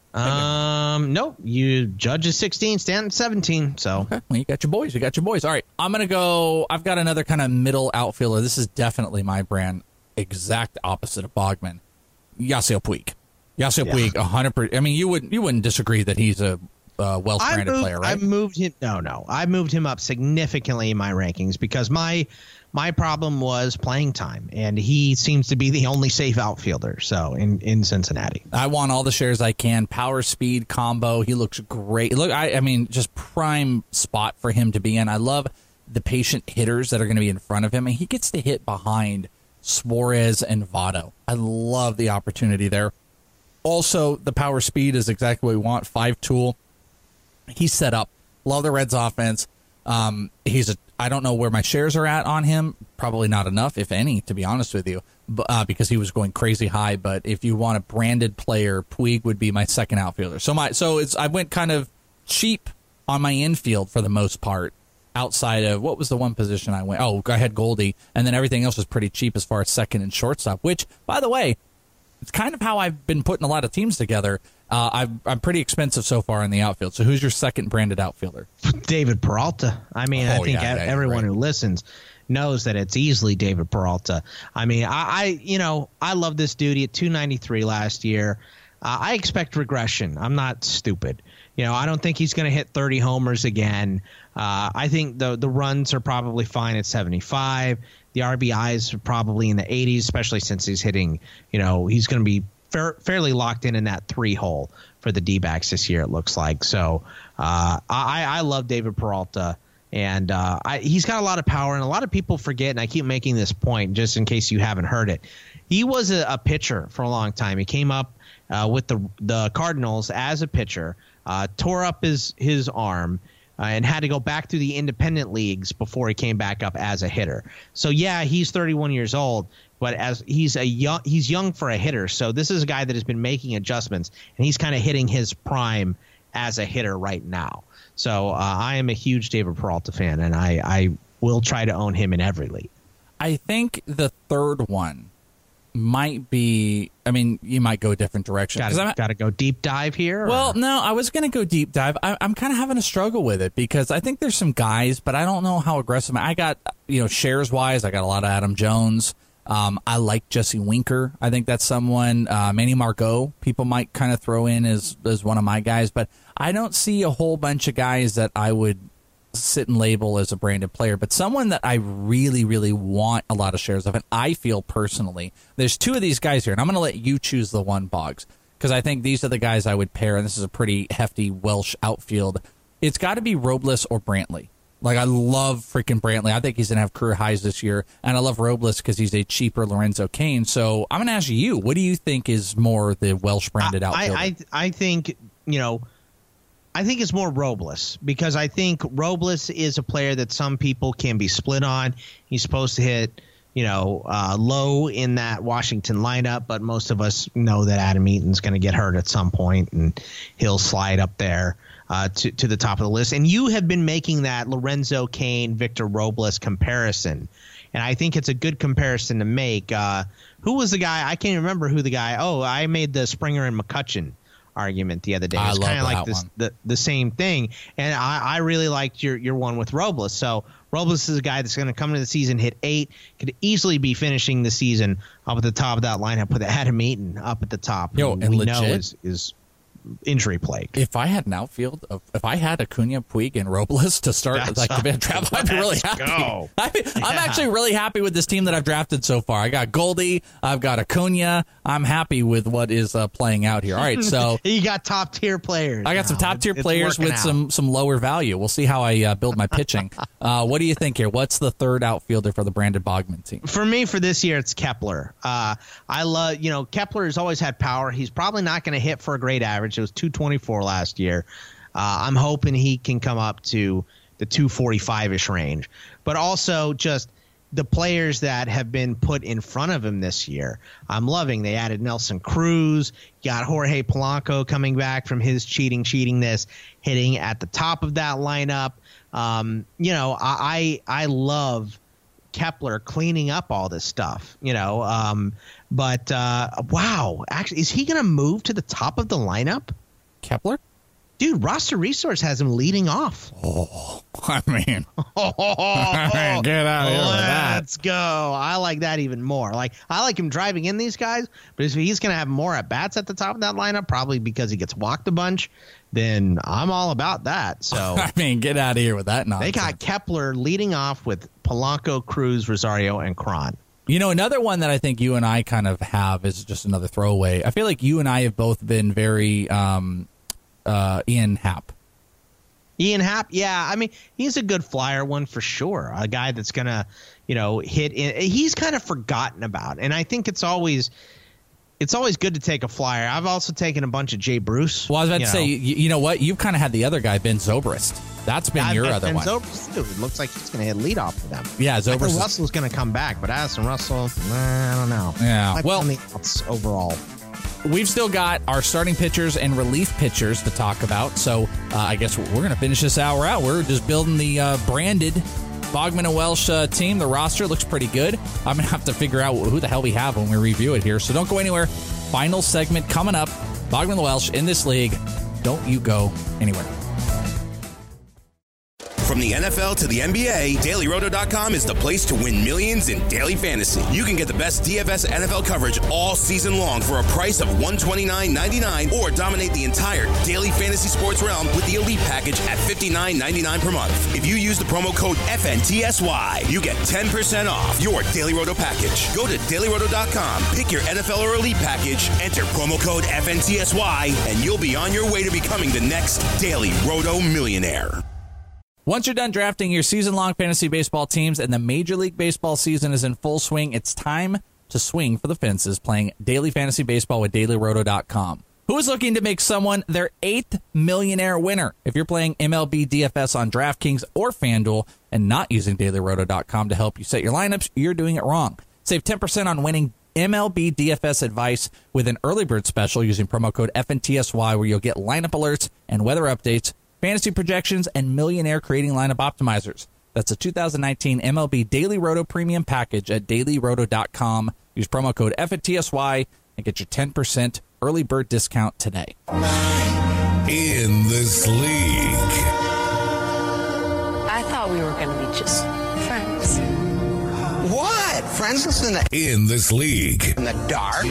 Um, nope. You Judge is sixteen, Stanton seventeen. So okay, well, you got your boys. You got your boys. All right, I'm gonna go. I've got another kind of middle outfielder. This is definitely my brand. Exact opposite of Bogman. Yasiel Puig. Yasiel yeah. Puig, one hundred percent. I mean, you wouldn't you wouldn't disagree that he's a uh, Welsh-branded player, right? I moved him. No, no. I moved him up significantly in my rankings because my my problem was playing time, and he seems to be the only safe outfielder. So in, in Cincinnati, I want all the shares I can. Power speed combo. He looks great. Look, I, I mean, just prime spot for him to be in. I love the patient hitters that are going to be in front of him, and he gets to hit behind Suarez and Votto. I love the opportunity there. Also, the power speed is exactly what we want. Five tool. He's set up. Love the Reds offense. Um, he's a. I don't know where my shares are at on him. Probably not enough, if any, to be honest with you, but, uh, because he was going crazy high. But if you want a branded player, Puig would be my second outfielder. So my so it's I went kind of cheap on my infield for the most part. Outside of what was the one position I went? Oh, I had Goldie, and then everything else was pretty cheap as far as second and shortstop. Which, by the way, it's kind of how I've been putting a lot of teams together. Uh, I've, I'm pretty expensive so far in the outfield. So who's your second branded outfielder? David Peralta. I mean, oh, I think yeah, everyone right. who listens knows that it's easily David Peralta. I mean, I, I you know, I love this dude. He had two ninety-three last year. Uh, I expect regression. I'm not stupid. You know, I don't think he's going to hit thirty homers again. Uh, I think the the runs are probably fine at seventy-five. The R B Is are probably in the eighties, especially since he's hitting, you know, he's going to be fair, fairly locked in in that three hole for the D-backs this year, it looks like. So uh, I, I love David Peralta, and uh, I, he's got a lot of power, and a lot of people forget, and I keep making this point just in case you haven't heard it. He was a, a pitcher for a long time. He came up uh, with the the Cardinals as a pitcher, uh, tore up his, his arm, Uh, and had to go back to the independent leagues before he came back up as a hitter. So yeah, he's thirty-one years old, but as he's a young, he's young for a hitter. So this is a guy that has been making adjustments, and he's kind of hitting his prime as a hitter right now. So uh, I am a huge David Peralta fan, and I, I will try to own him in every league. I think the third one might be, I mean, you might go a different direction. Got to go deep dive here? Or? Well, no, I was going to go deep dive. I, I'm kind of having a struggle with it because I think there's some guys, but I don't know how aggressive. I got, you know, shares wise, I got a lot of Adam Jones. Um, I like Jesse Winker. I think that's someone. Uh, Manny Margot, people might kind of throw in as, as one of my guys, but I don't see a whole bunch of guys that I would sit and label as a branded player, but someone that I really, really want a lot of shares of, and I feel personally, there's two of these guys here, and I'm going to let you choose the one, Boggs, because I think these are the guys I would pair, and this is a pretty hefty Welsh outfield. It's got to be Robles or Brantley. Like, I love freaking Brantley. I think he's going to have career highs this year, and I love Robles because he's a cheaper Lorenzo Cain. So I'm going to ask you, what do you think is more the Welsh-branded outfielder? I, I, I think, you know, I think it's more Robles because I think Robles is a player that some people can be split on. He's supposed to hit, you know, uh, low in that Washington lineup, but most of us know that Adam Eaton's going to get hurt at some point, and he'll slide up there uh, to, to the top of the list. And you have been making that Lorenzo Cain, Victor Robles comparison, and I think it's a good comparison to make. Uh, who was the guy? I can't remember who the guy. Oh, I made the Springer and McCutcheon argument the other day. It's kind of like this, the the same thing, and I, I really liked your your one with Robles. So Robles is a guy that's going to come into the season, hit eight, could easily be finishing the season up at the top of that lineup with Adam Eaton up at the top. Yo, and we legit, know is is injury plagued. If I had an outfield, of, if I had Acuna, Puig, and Robles to start That's like the draft, I'd be really happy. Go. I mean, Yeah. I'm actually really happy with this team that I've drafted so far. I got Goldie, I've got Acuna. I'm happy with what is uh, playing out here. All right, so you got top tier players. I got some now. top tier It's players working with out. some some lower value. We'll see how I uh, build my pitching. uh, what do you think here? What's the third outfielder for the Brandon Bogman team? For me, for this year, it's Kepler. Uh, I love, you know, Kepler has always had power. He's probably not going to hit for a great average. It was two twenty-four last year. Uh, I'm hoping he can come up to the two forty-five-ish range. But also just the players that have been put in front of him this year, I'm loving. They added Nelson Cruz, got Jorge Polanco coming back from his cheating, cheatingness, hitting at the top of that lineup. Um, you know, I, I I love Kepler cleaning up all this stuff, you know. Um, but uh, wow, actually, is he going to move to the top of the lineup? Kepler? Dude, Roster Resource has him leading off. Oh, I mean, oh, I mean get out of here with that. Let's go. I like that even more. Like, I like him driving in these guys, but if he's going to have more at bats at the top of that lineup, probably because he gets walked a bunch, then I'm all about that. So I mean, get out of here with that nonsense. They got Kepler leading off with Polanco, Cruz, Rosario, and Cron. You know, another one that I think you and I kind of have is just another throwaway. I feel like you and I have both been very um, uh, Ian Happ. Ian Happ, yeah. I mean, he's a good flyer one for sure. A guy that's going to, you know, hit in. He's kind of forgotten about. And I think it's always it's always good to take a flyer. I've also taken a bunch of Jay Bruce. Well, I was about you to know. say, you, you know what? You've kind of had the other guy, Ben Zobrist. That's been I've your got other Ben one. Zobrist, too. It looks like he's going to hit lead off for them. Yeah, I Zobrist. think is- Russell's going to come back, but Addison Russell, nah, I don't know. Yeah, Might be well- on the outs overall. We've still got our starting pitchers and relief pitchers to talk about, so uh, I guess we're going to finish this hour out. We're just building the uh, branded Bogman and Welsh uh, team. The roster looks pretty good. I'm going to have to figure out who the hell we have when we review it here, so don't go anywhere. Final segment coming up. Bogman and Welsh in this league. Don't you go anywhere. From the N F L to the N B A, Daily Roto dot com is the place to win millions in daily fantasy. You can get the best D F S N F L coverage all season long for a price of one hundred twenty-nine ninety-nine, or dominate the entire daily fantasy sports realm with the Elite package at fifty-nine ninety-nine per month. If you use the promo code F N T S Y, you get ten percent off your Daily Roto package. Go to Daily Roto dot com, pick your N F L or Elite package, enter promo code F N T S Y, and you'll be on your way to becoming the next Daily Roto millionaire. Once you're done drafting your season-long fantasy baseball teams and the Major League Baseball season is in full swing, it's time to swing for the fences playing daily fantasy baseball with Daily Roto dot com. Who is looking to make someone their eighth millionaire winner? If you're playing M L B D F S on DraftKings or FanDuel and not using Daily Roto dot com to help you set your lineups, you're doing it wrong. Save ten percent on winning M L B D F S advice with an early bird special using promo code F N T S Y, where you'll get lineup alerts and weather updates, fantasy projections, and millionaire creating lineup optimizers. That's a two thousand nineteen M L B Daily Roto Premium Package at Daily Roto dot com. Use promo code F N T S Y and get your ten percent early bird discount today. In this league. I thought we were going to be just friends. What? Friends listen to In this league. in the dark?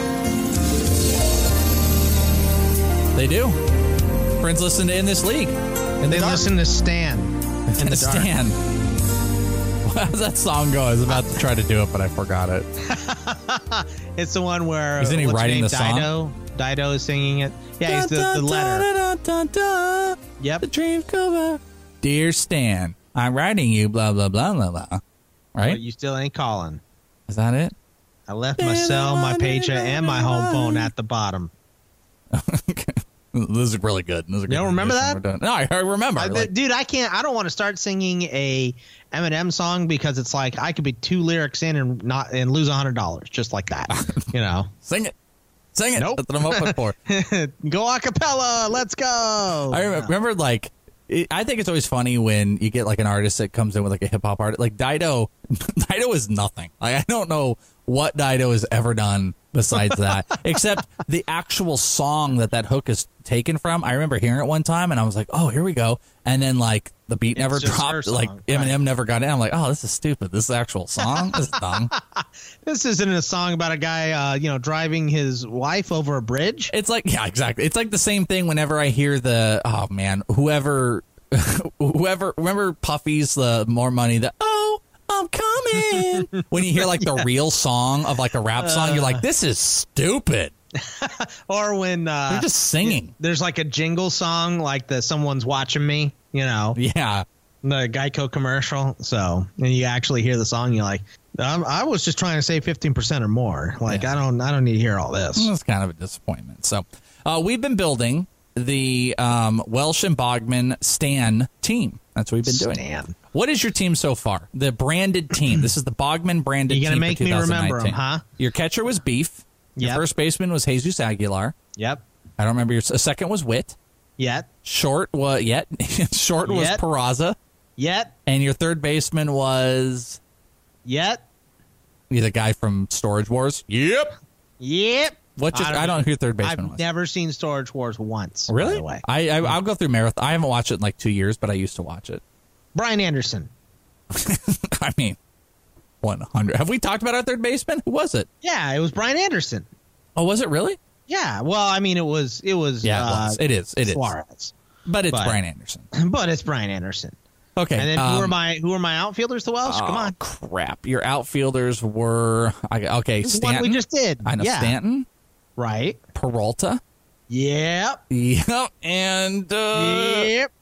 They do. Friends listen to In This League. And they listen to Stan in the dark. Stan. How's that song go? I was about to try to do it, but I forgot it. It's the one where Isn't he what's her writing name? the song? Dido. Dido is singing it. Yeah, he's the, the letter. Yep. The dreams come back. Dear Stan, I'm writing you blah, blah, blah, blah, blah. Right? But you still ain't calling. Is that it? I left my cell, my pager, and my home phone at the bottom. Okay. This is really good. This is a You good don't remember rendition that? we're doing. No, I remember. I, Like, dude, I can't. I don't want to start singing a Eminem song because it's like I could be two lyrics in and not and lose a hundred dollars just like that. You know, sing it, sing it. Nope. That's what I'm open for. go a cappella. Let's go. I remember, remember like, it, I think it's always funny when you get like an artist that comes in with like a hip hop artist. Like Dido, Dido is nothing. Like I don't know what Dido has ever done besides that, except the actual song that that hook is taken from. I remember hearing it one time and I was like, oh, here we go. And then like the beat never just her dropped. song, Like right. Eminem never got in. I'm like, oh, this is stupid. This is the actual song. This is dumb. This isn't a song about a guy, uh, you know, driving his wife over a bridge. It's like, yeah, exactly. It's like the same thing whenever I hear the, oh man, whoever, whoever, remember Puffy's the More Money, the, oh, I'm coming. When you hear like the real song of like a rap song, you're like, this is stupid. Or when uh, They're just singing. there's like a jingle song, like the "Someone's Watching Me," you know, Yeah. the Geico commercial. So, and you actually hear the song, you're like, I'm, I was just trying to save fifteen percent or more. Like, Yeah. I don't, I don't need to hear all this. It's kind of a disappointment. So uh, we've been building the um, Welsh and Bogman Stan team. That's what we've been doing. Stan. What is your team so far? The branded team. This is the Bogman branded team. You're going to for make me remember them, huh? Your catcher was Beef. Your Yep. first baseman was Jesus Aguilar. Yep. I don't remember your a second was Witt. Yet. Short was yet. Short was Yet. Peraza. Yet. And your third baseman was Yet. the guy from Storage Wars. Yep. Yep. What just, I don't know who your third baseman I've was. never seen Storage Wars once. Really? By the way. I, I I'll go through marathon. I haven't watched it in like two years, but I used to watch it. Brian Anderson. I mean, one hundred. Have we talked about our third baseman? Who was it? Yeah, it was Brian Anderson. Oh, was it really? Yeah. Well, I mean, it was. It was. Yeah, it uh, was. It is. It is. Suarez. But it's But- Brian Anderson. But it's Brian Anderson. Okay. And then who um, are my who are my outfielders? The Welsh. Come oh, on. crap. Your outfielders were I, okay. This is what Stanton. we just did. I know Yeah. Stanton, Right. Peralta. Yep. Yep. And uh, Yep.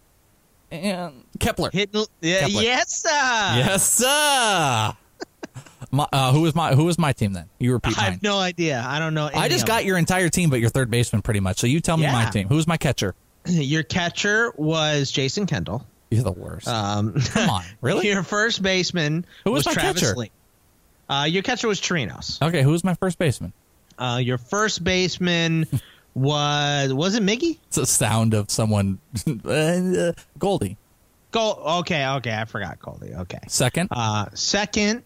and Kepler. Hitting. Yeah, Kepler. yes, sir. Yes, sir. my, uh, who was my Who was my team then? You repeat I mine. have no idea. I don't know. I any just of got them. your entire team, but your third baseman pretty much. So you tell me Yeah. my team. Who's my catcher? Your catcher was Jason Kendall. You're the worst. Um, Come on, really? Your first baseman Who was my Travis catcher? Lee. Uh, your catcher was Chirinos. Okay, who's my first baseman? Uh, your first baseman was was it Miggy? It's the sound of someone. uh, Goldie. Gold. Okay, okay, I forgot Goldie. Okay. Second. Uh, second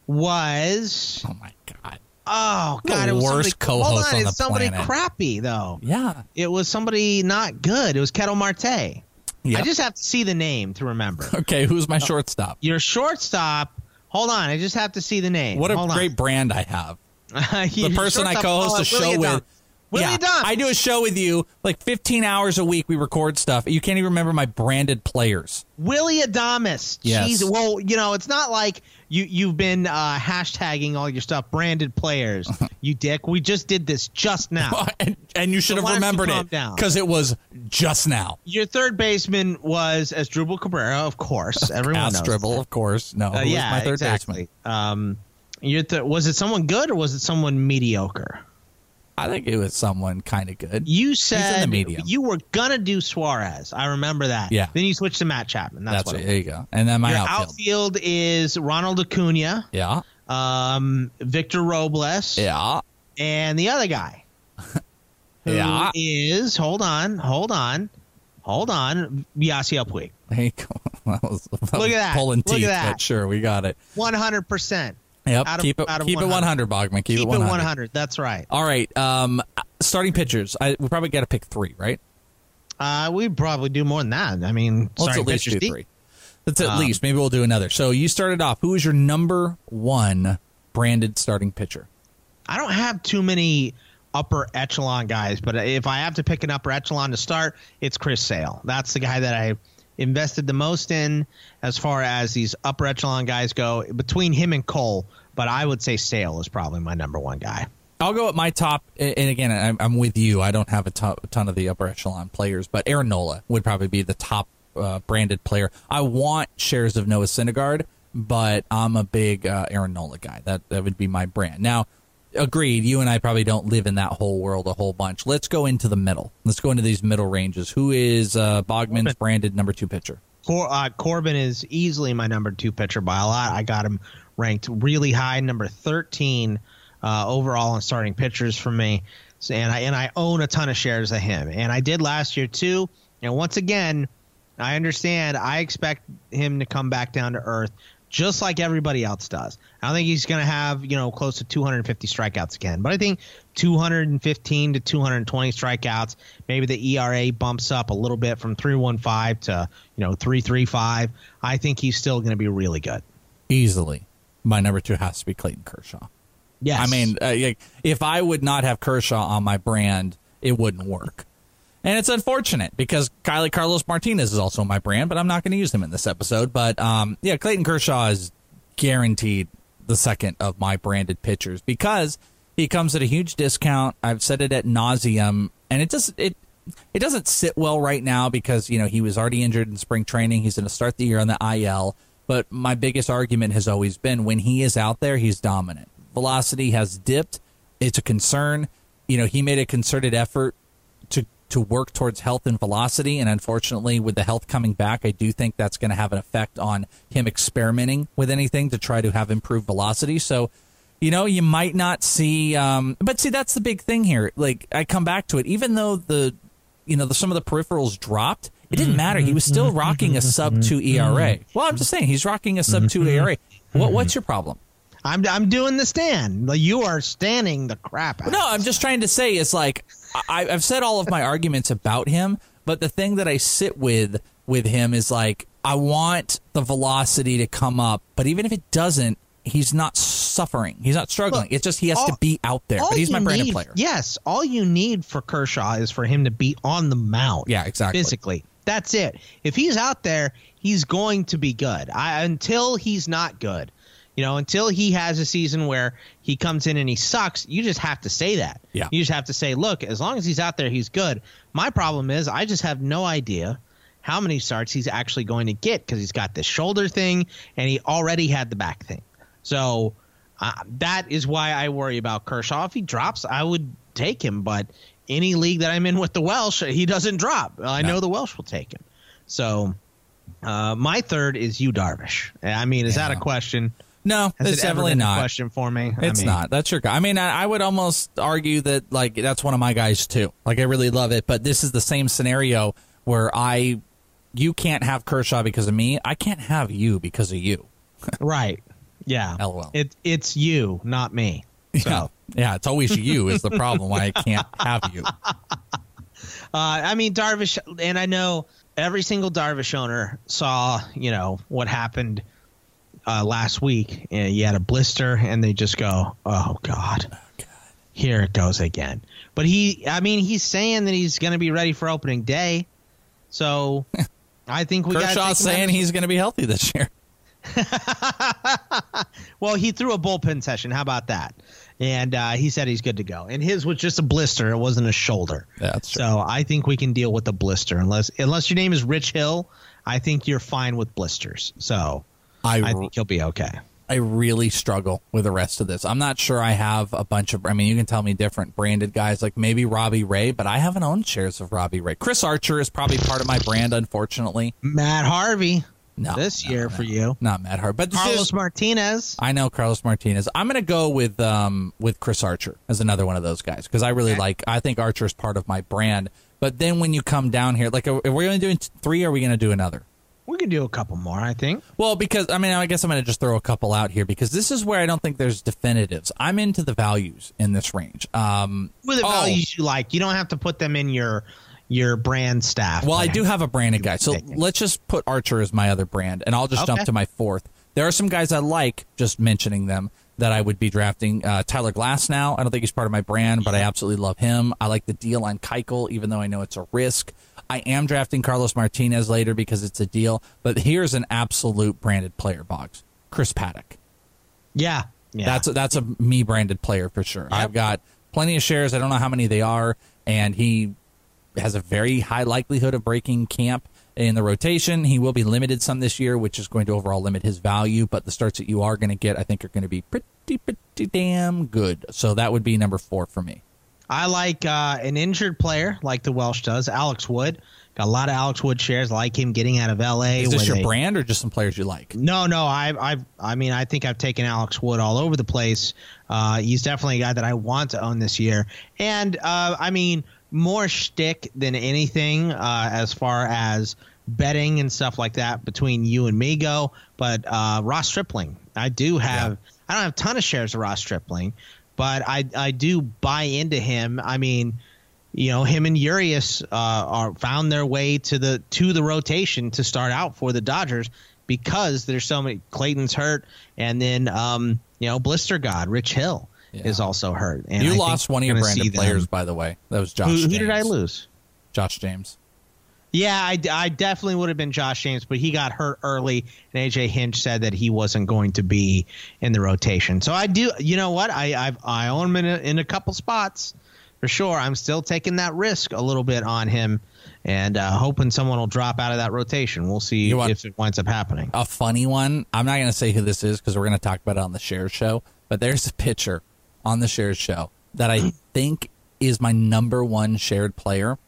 was oh my god. oh The god, it was worst somebody, co-host hold on, on it's the somebody planet. crappy though. Yeah. It was somebody not good. It was Ketel Marte. Yep. I just have to see the name to remember. Okay, who's my shortstop? Your shortstop. Hold on, I just have to see the name. What a Hold great brand I have. on. The person I co-host a show with. Willie yeah, Dunn. I do a show with you like fifteen hours a week. We record stuff. You can't even remember my branded players. Willie Adames. Yes. Jeez, well, you know, it's not like you, you've been uh, hashtagging all your stuff, branded players, you dick. We just did this just now. and, and you should So why have don't you remembered calm it down? because it was just now. Your third baseman was Asdrubal Cabrera, of course. Everyone knows. Astribble, of course. No, Uh, who yeah, was my third exactly. baseman? Um, your th- was it someone good or was it someone mediocre? I think it was someone kind of good. You said the medium. you were gonna do Suarez. I remember that. Yeah. Then you switched to Matt Chapman. That's, That's what it. it There you go. And then my Your outfield. outfield is Ronald Acuna, Yeah. um, Victor Robles, Yeah. and the other guy. Who Yeah. is hold on, hold on, hold on, Yasiel Puig. There you go. That was, that Look was at that. Pulling Look at teeth, that. but sure, we got it. One hundred percent. Yep. Out of- keep it. out of keep it one hundred, Bogman. Keep, Keep it one hundred. one hundred. That's right. All right. Um, starting pitchers. I we probably got to pick three, right? Uh, we probably do more than that. I mean, Let's starting at least pitchers do deep. three. That's at Um, least. Maybe we'll do another. So you started off. Who is your number one branded starting pitcher? I don't have too many upper echelon guys, but if I have to pick an upper echelon to start, it's Chris Sale. That's the guy that I invested the most in as far as these upper echelon guys go, between him and Cole. But I would say Sale is probably my number one guy. I'll go at my top, and again, I'm, I'm with you. I don't have a ton, a ton of the upper echelon players, but Aaron Nola would probably be the top uh, branded player. I want shares of Noah Syndergaard, but I'm a big uh, Aaron Nola guy. That that would be my brand. Now, agreed, you and I probably don't live in that whole world a whole bunch. Let's go into the middle. Let's go into these middle ranges. Who is uh, Bogman's branded number two pitcher? Cor- uh, Corbin is easily my number two pitcher by a lot. I got him ranked really high, number thirteen uh, overall in starting pitchers for me. So, and I and I own a ton of shares of him, and I did last year too. And once again, I understand. I expect him to come back down to earth, just like everybody else does. I don't think he's going to have, you know, close to two hundred fifty strikeouts again, but I think two hundred fifteen to two hundred twenty strikeouts. Maybe the E R A bumps up a little bit from three point one five to, you know, three point three five. I think he's still going to be really good. Easily. My number two has to be Clayton Kershaw. Yes. I mean, uh, if I would not have Kershaw on my brand, it wouldn't work. And it's unfortunate because Kylie Carlos Martinez is also my brand, but I'm not going to use him in this episode. But um, yeah, Clayton Kershaw is guaranteed the second of my branded pitchers because he comes at a huge discount. I've said it at nauseum, and it just it it doesn't sit well right now because you know he was already injured in spring training. He's going to start the year on the I L. But my biggest argument has always been when he is out there, he's dominant. Velocity has dipped. It's a concern. You know, he made a concerted effort to to work towards health and velocity. And unfortunately, with the health coming back, I do think that's going to have an effect on him experimenting with anything to try to have improved velocity. So, you know, you might not see. Um, but see, that's the big thing here. Like, I come back to it. Even though the, you know, the, some of the peripherals dropped, it didn't matter. He was still rocking a sub two E R A. Well, I'm just saying he's rocking a sub two E R A. What, what's your problem? I'm I'm doing the stand. You are standing the crap out. No, I'm just trying to say it's like I, I've said all of my arguments about him, but the thing that I sit with with him is like I want the velocity to come up, but even if it doesn't, he's not suffering. He's not struggling. Look, it's just he has all, to be out there. But he's my branded need, player. Yes, all you need for Kershaw is for him to be on the mound. Yeah, exactly. Physically. That's it. If he's out there, he's going to be good. I, until he's not good. You know, until he has a season where he comes in and he sucks, you just have to say that. Yeah. You just have to say, look, as long as he's out there, he's good. My problem is I just have no idea how many starts he's actually going to get because he's got this shoulder thing and he already had the back thing. So uh, that is why I worry about Kershaw. If he drops, I would take him. But any league that I'm in with the Welsh, he doesn't drop. I no. know the Welsh will take him. So uh, my third is Yu Darvish. I mean, is yeah. that a question? No, Has it's it ever definitely been not a question for me. It's I mean, not. That's your guy. I mean, I, I would almost argue that like that's one of my guys too. Like I really love it, but this is the same scenario where I, you can't have Kershaw because of me. I can't have you because of you. Right. Yeah. LOL. It it's you, not me. So. Yeah. Yeah. It's always you is the problem. Why I can't have you. Uh, I mean, Darvish, and I know every single Darvish owner saw, you know, what happened uh, last week. Uh, you had a blister, and they just go, "Oh God, oh, God, here it goes again." But he, I mean, he's saying that he's going to be ready for opening day, so I think we got Kershaw's saying he's going to be healthy this year. Well, he threw a bullpen session. How about that? And uh, he said he's good to go. And his was just a blister. It wasn't a shoulder. Yeah, that's true. So I think we can deal with the blister. Unless unless your name is Rich Hill, I think you're fine with blisters. So I, I think he'll be okay. I really struggle with the rest of this. I'm not sure I have a bunch of, I mean, you can tell me different branded guys, like maybe Robbie Ray, but I haven't owned shares of Robbie Ray. Chris Archer is probably part of my brand, unfortunately. Matt Harvey. No, this no, year no, for you, not Matt Hart, but Carlos is, Martinez. I know Carlos Martinez. I'm going to go with um with Chris Archer as another one of those guys because I really okay. like. I think Archer is part of my brand. But then when you come down here, like, are we only doing three? Or are we going to do another? We can do a couple more, I think. Well, because I mean, I guess I'm going to just throw a couple out here because this is where I don't think there's definitives. I'm into the values in this range. Um, with the oh, values you like, you don't have to put them in your. your brand staff. Well, I do have a branded guy. So let's just put Archer as my other brand, and I'll just okay. jump to my fourth. There are some guys I like, just mentioning them, that I would be drafting. Uh, Tyler Glasnow, I don't think he's part of my brand, but I absolutely love him. I like the deal on Keuchel, even though I know it's a risk. I am drafting Carlos Martinez later because it's a deal, but here's an absolute branded player, Boggs. Chris Paddock. Yeah. yeah. That's, a, that's a me branded player for sure. Yep. I've got plenty of shares. I don't know how many they are, and he has a very high likelihood of breaking camp in the rotation. He will be limited some this year, which is going to overall limit his value, but the starts that you are going to get, I think, are going to be pretty, pretty damn good. So that would be number four for me. I like uh, an injured player like the Welsh does, Alex Wood. Got a lot of Alex Wood shares. I like him getting out of L A. Is this your they, brand or just some players you like? No, no. I, I, I mean, I think I've taken Alex Wood all over the place. Uh, he's definitely a guy that I want to own this year. And, uh, I mean, more shtick than anything uh, as far as betting and stuff like that between you and me go. But uh, Ross Stripling, I do have yeah. – I don't have a ton of shares of Ross Stripling, but I, I do buy into him. I mean, you know, him and Urias uh, are found their way to the to the rotation to start out for the Dodgers because there's so many – Clayton's hurt, and then, um, you know, Blister God, Rich Hill. Yeah. Is also hurt. And you I lost one of your branded players, them. by the way. That was Josh who, James. Who did I lose? Josh James. Yeah, I, I definitely would have been Josh James, but he got hurt early, and A J Hinch said that he wasn't going to be in the rotation. So I do – you know what? I I've, I own him in a, in a couple spots for sure. I'm still taking that risk a little bit on him and uh, hoping someone will drop out of that rotation. We'll see you if it winds up happening. A funny one. I'm not going to say who this is because we're going to talk about it on the Shares show, but there's a pitcher – on the Shares show that I think is my number one shared player,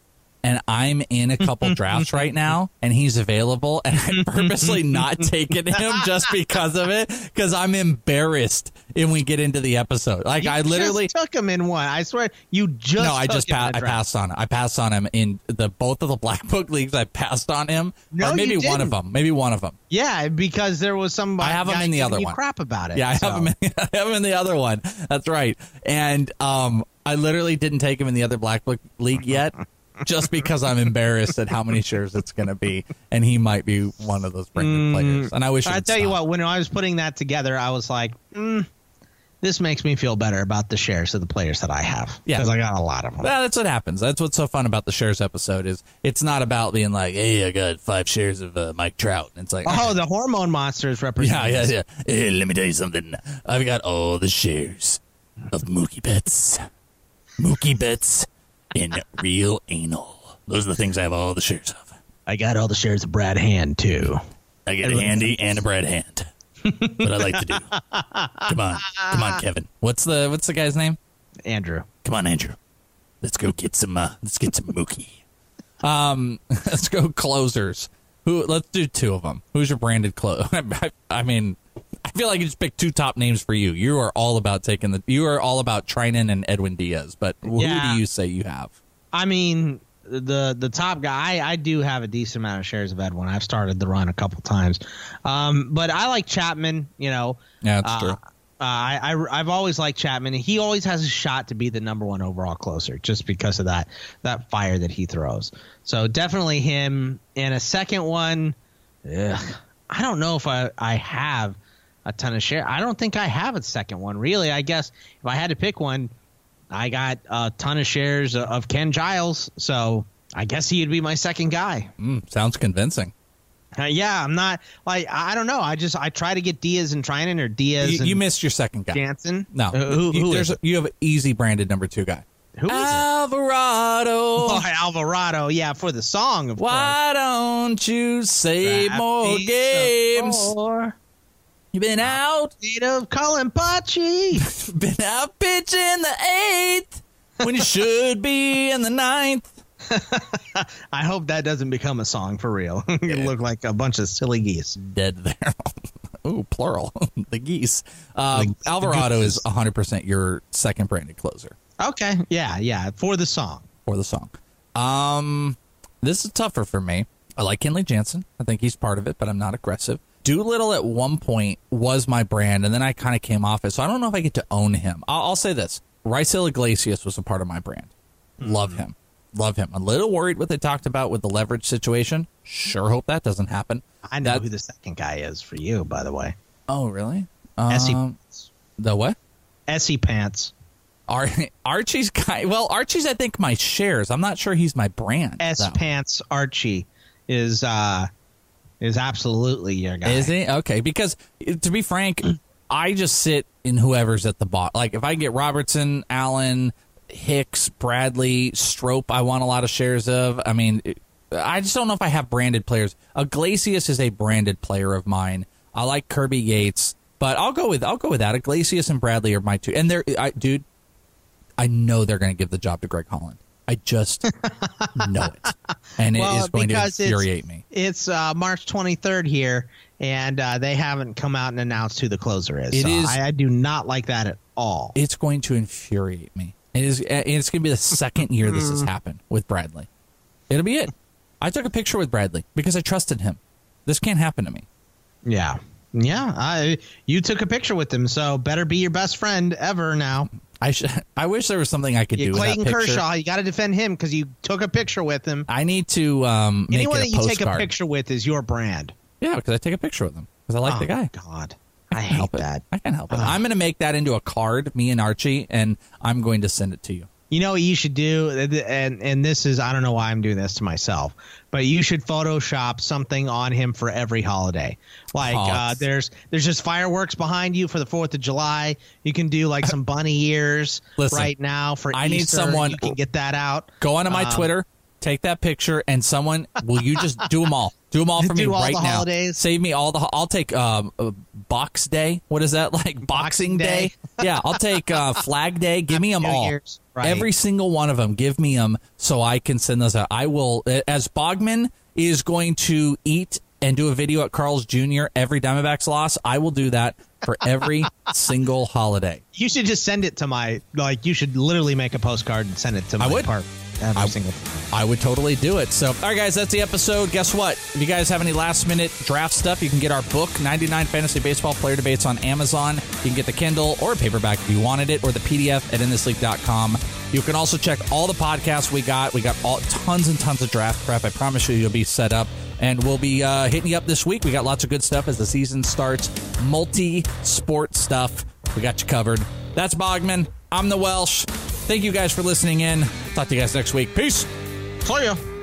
and I'm in a couple drafts right now, and he's available, and I'm purposely not taking him just because of it, because I'm embarrassed when we get into the episode. Like You I literally just took him in one. I swear, you just no, I took just him in pa- the I draft. passed on. I passed on him in the both of the Black Book leagues. I passed on him, No, or maybe you one of didn't. them. Maybe one of them. Yeah, because there was some. I have him guy in the giving other you one. Crap about it. Yeah, I so. have him. In, I have him in the other one. That's right. And um, I literally didn't take him in the other Black Book league yet, just because I'm embarrassed at how many shares it's going to be, and he might be one of those branded players. And I wish. it I would tell you stop. what, when I was putting that together, I was like, mm, this makes me feel better about the shares of the players that I have. Yeah. because I got a lot of them. Well, that's what happens. That's what's so fun about the shares episode is it's not about being like, hey, I got five shares of uh, Mike Trout. It's like, Oh, the hormone monsters represent. yeah, yeah, yeah. Hey, let me tell you something. I've got all the shares of Mookie Betts, Mookie Betts, and Real Anal. Those are the things I have all the shares of. I got all the shares of Brad Hand too. I get a handy and a Brad Hand. What I like to do. Come on, come on, Kevin. What's the what's the guy's name? Andrew. Come on, Andrew. Let's go get some. Uh, let's get some Mookie. Um, let's go closers. Who? Let's do two of them. Who's your branded close? I, I mean, I feel like you just picked two top names for you. You are all about taking the. You are all about Trinan and Edwin Diaz. But who Yeah. do you say you have? I mean, the the top guy. I, I do have a decent amount of shares of Edwin. I've started the run a couple times, um, but I like Chapman. You know, Yeah, that's uh, true. Uh, I, I I've always liked Chapman. He always has a shot to be the number one overall closer, just because of that that fire that he throws. So definitely him. And a second one, ugh, I don't know if I I have a ton of share. I don't think I have a second one really. I guess if I had to pick one, I got a ton of shares of Ken Giles. So I guess he'd be my second guy. Mm, sounds convincing. Uh, yeah, I'm not like I don't know. I just I try to get Diaz and Trinan or Diaz. You, and you missed your second guy. Jansen. No, Uh, who, you, who there's is a, you have an easy branded number two guy. Who is it? Alvarado. Oh, Alvarado. Yeah, for the song, of Why don't you say course. more Draft games? piece of four. You've been out, State of Colin Pachi. been out pitching the eighth when you should be in the ninth. I hope that doesn't become a song for real. You look like a bunch of silly geese. Dead there. Ooh, plural. The geese. Uh, The- the Alvarado gooses. is one hundred percent your second branded closer Okay, yeah, yeah, for the song. for the song. Um, this is tougher for me. I like Kenley Jansen. I think he's part of it, but I'm not aggressive. Doolittle at one point was my brand, and then I kind of came off it, so I don't know if I get to own him. I'll, I'll say this. Raisel Iglesias was a part of my brand. Love him. Love him. A little worried what they talked about with the leverage situation. Sure hope that doesn't happen. I know That- who the second guy is for you, by the way. Oh, really? Essie Um, Pants. the what? Essie Pants. Ar- Archie's guy. Well, Archie's, I think, my shares. I'm not sure he's my brand. S though. Pants Archie is uh is absolutely your guy. Is he? Okay. Because, to be frank, I just sit in whoever's at the bottom. Like, if I get Robertson, Allen, Hicks, Bradley, Strope, I want a lot of shares of. I mean, I just don't know if I have branded players. Iglesias is a branded player of mine. I like Kirby Yates, but I'll go with I'll go with that. Iglesias and Bradley are my two. And they're, I, dude, I know they're going to give the job to Greg Holland. I just know it, and it Well, is going to because infuriate it's, me. It's uh, March twenty-third here, and uh, they haven't come out and announced who the closer is. It so is- I, I do not like that at all. It's going to infuriate me. It is. It's going to be the second year this has happened with Bradley. It'll be it. I took a picture with Bradley because I trusted him. This can't happen to me. Yeah. Yeah. I, you took a picture with him, so better be your best friend ever now. I should. I wish there was something I could You do with that Clayton picture. Kershaw, you got to defend him because you took a picture with him. I need to um, make Anyone it a that you take a postcard. picture with is your brand. Yeah, because I take a picture with him because I like oh, the guy. God. I I can't hate help it. that. I can't help it. I'm going to make that into a card, me and Archie, and I'm going to send it to you. You know what you should do, and and this is, I don't know why I'm doing this to myself, but you should Photoshop something on him for every holiday. Like Oh, uh, it's- there's there's just fireworks behind you for the fourth of July. You can do like some bunny ears Listen, right now for I Easter. need someone- You can get that out. Go onto my Um, Twitter, take that picture, and someone will you just do them all? Do them all for me Do all right the now. holidays? Save me all the. ho- I'll take um, uh, Box Day. What is that like? Boxing Boxing Day. Day? Yeah, I'll take uh, Flag Day. Give me them New all. Year's. Right. Every single one of them, give me them so I can send those out. I will, as Bogman is going to eat and do a video at Carl's Junior every Diamondbacks loss, I will do that for every single holiday. You should just send it to my, like, you should literally make a postcard and send it to my I would. park every I, single I would totally do it. So, all right, guys, that's the episode. Guess what? If you guys have any last-minute draft stuff, you can get our book, ninety-nine Fantasy Baseball Player Debates, on Amazon. You can get the Kindle or a paperback if you wanted it, or the P D F at in this league dot com. You can also check all the podcasts we got. We got all tons and tons of draft prep. I promise you, you'll be set up. And we'll be uh, hitting you up this week. We got lots of good stuff as the season starts. Multi-sport stuff. We got you covered. That's Bogman. I'm the Welsh. Thank you guys for listening in. Talk to you guys next week. Peace. See ya.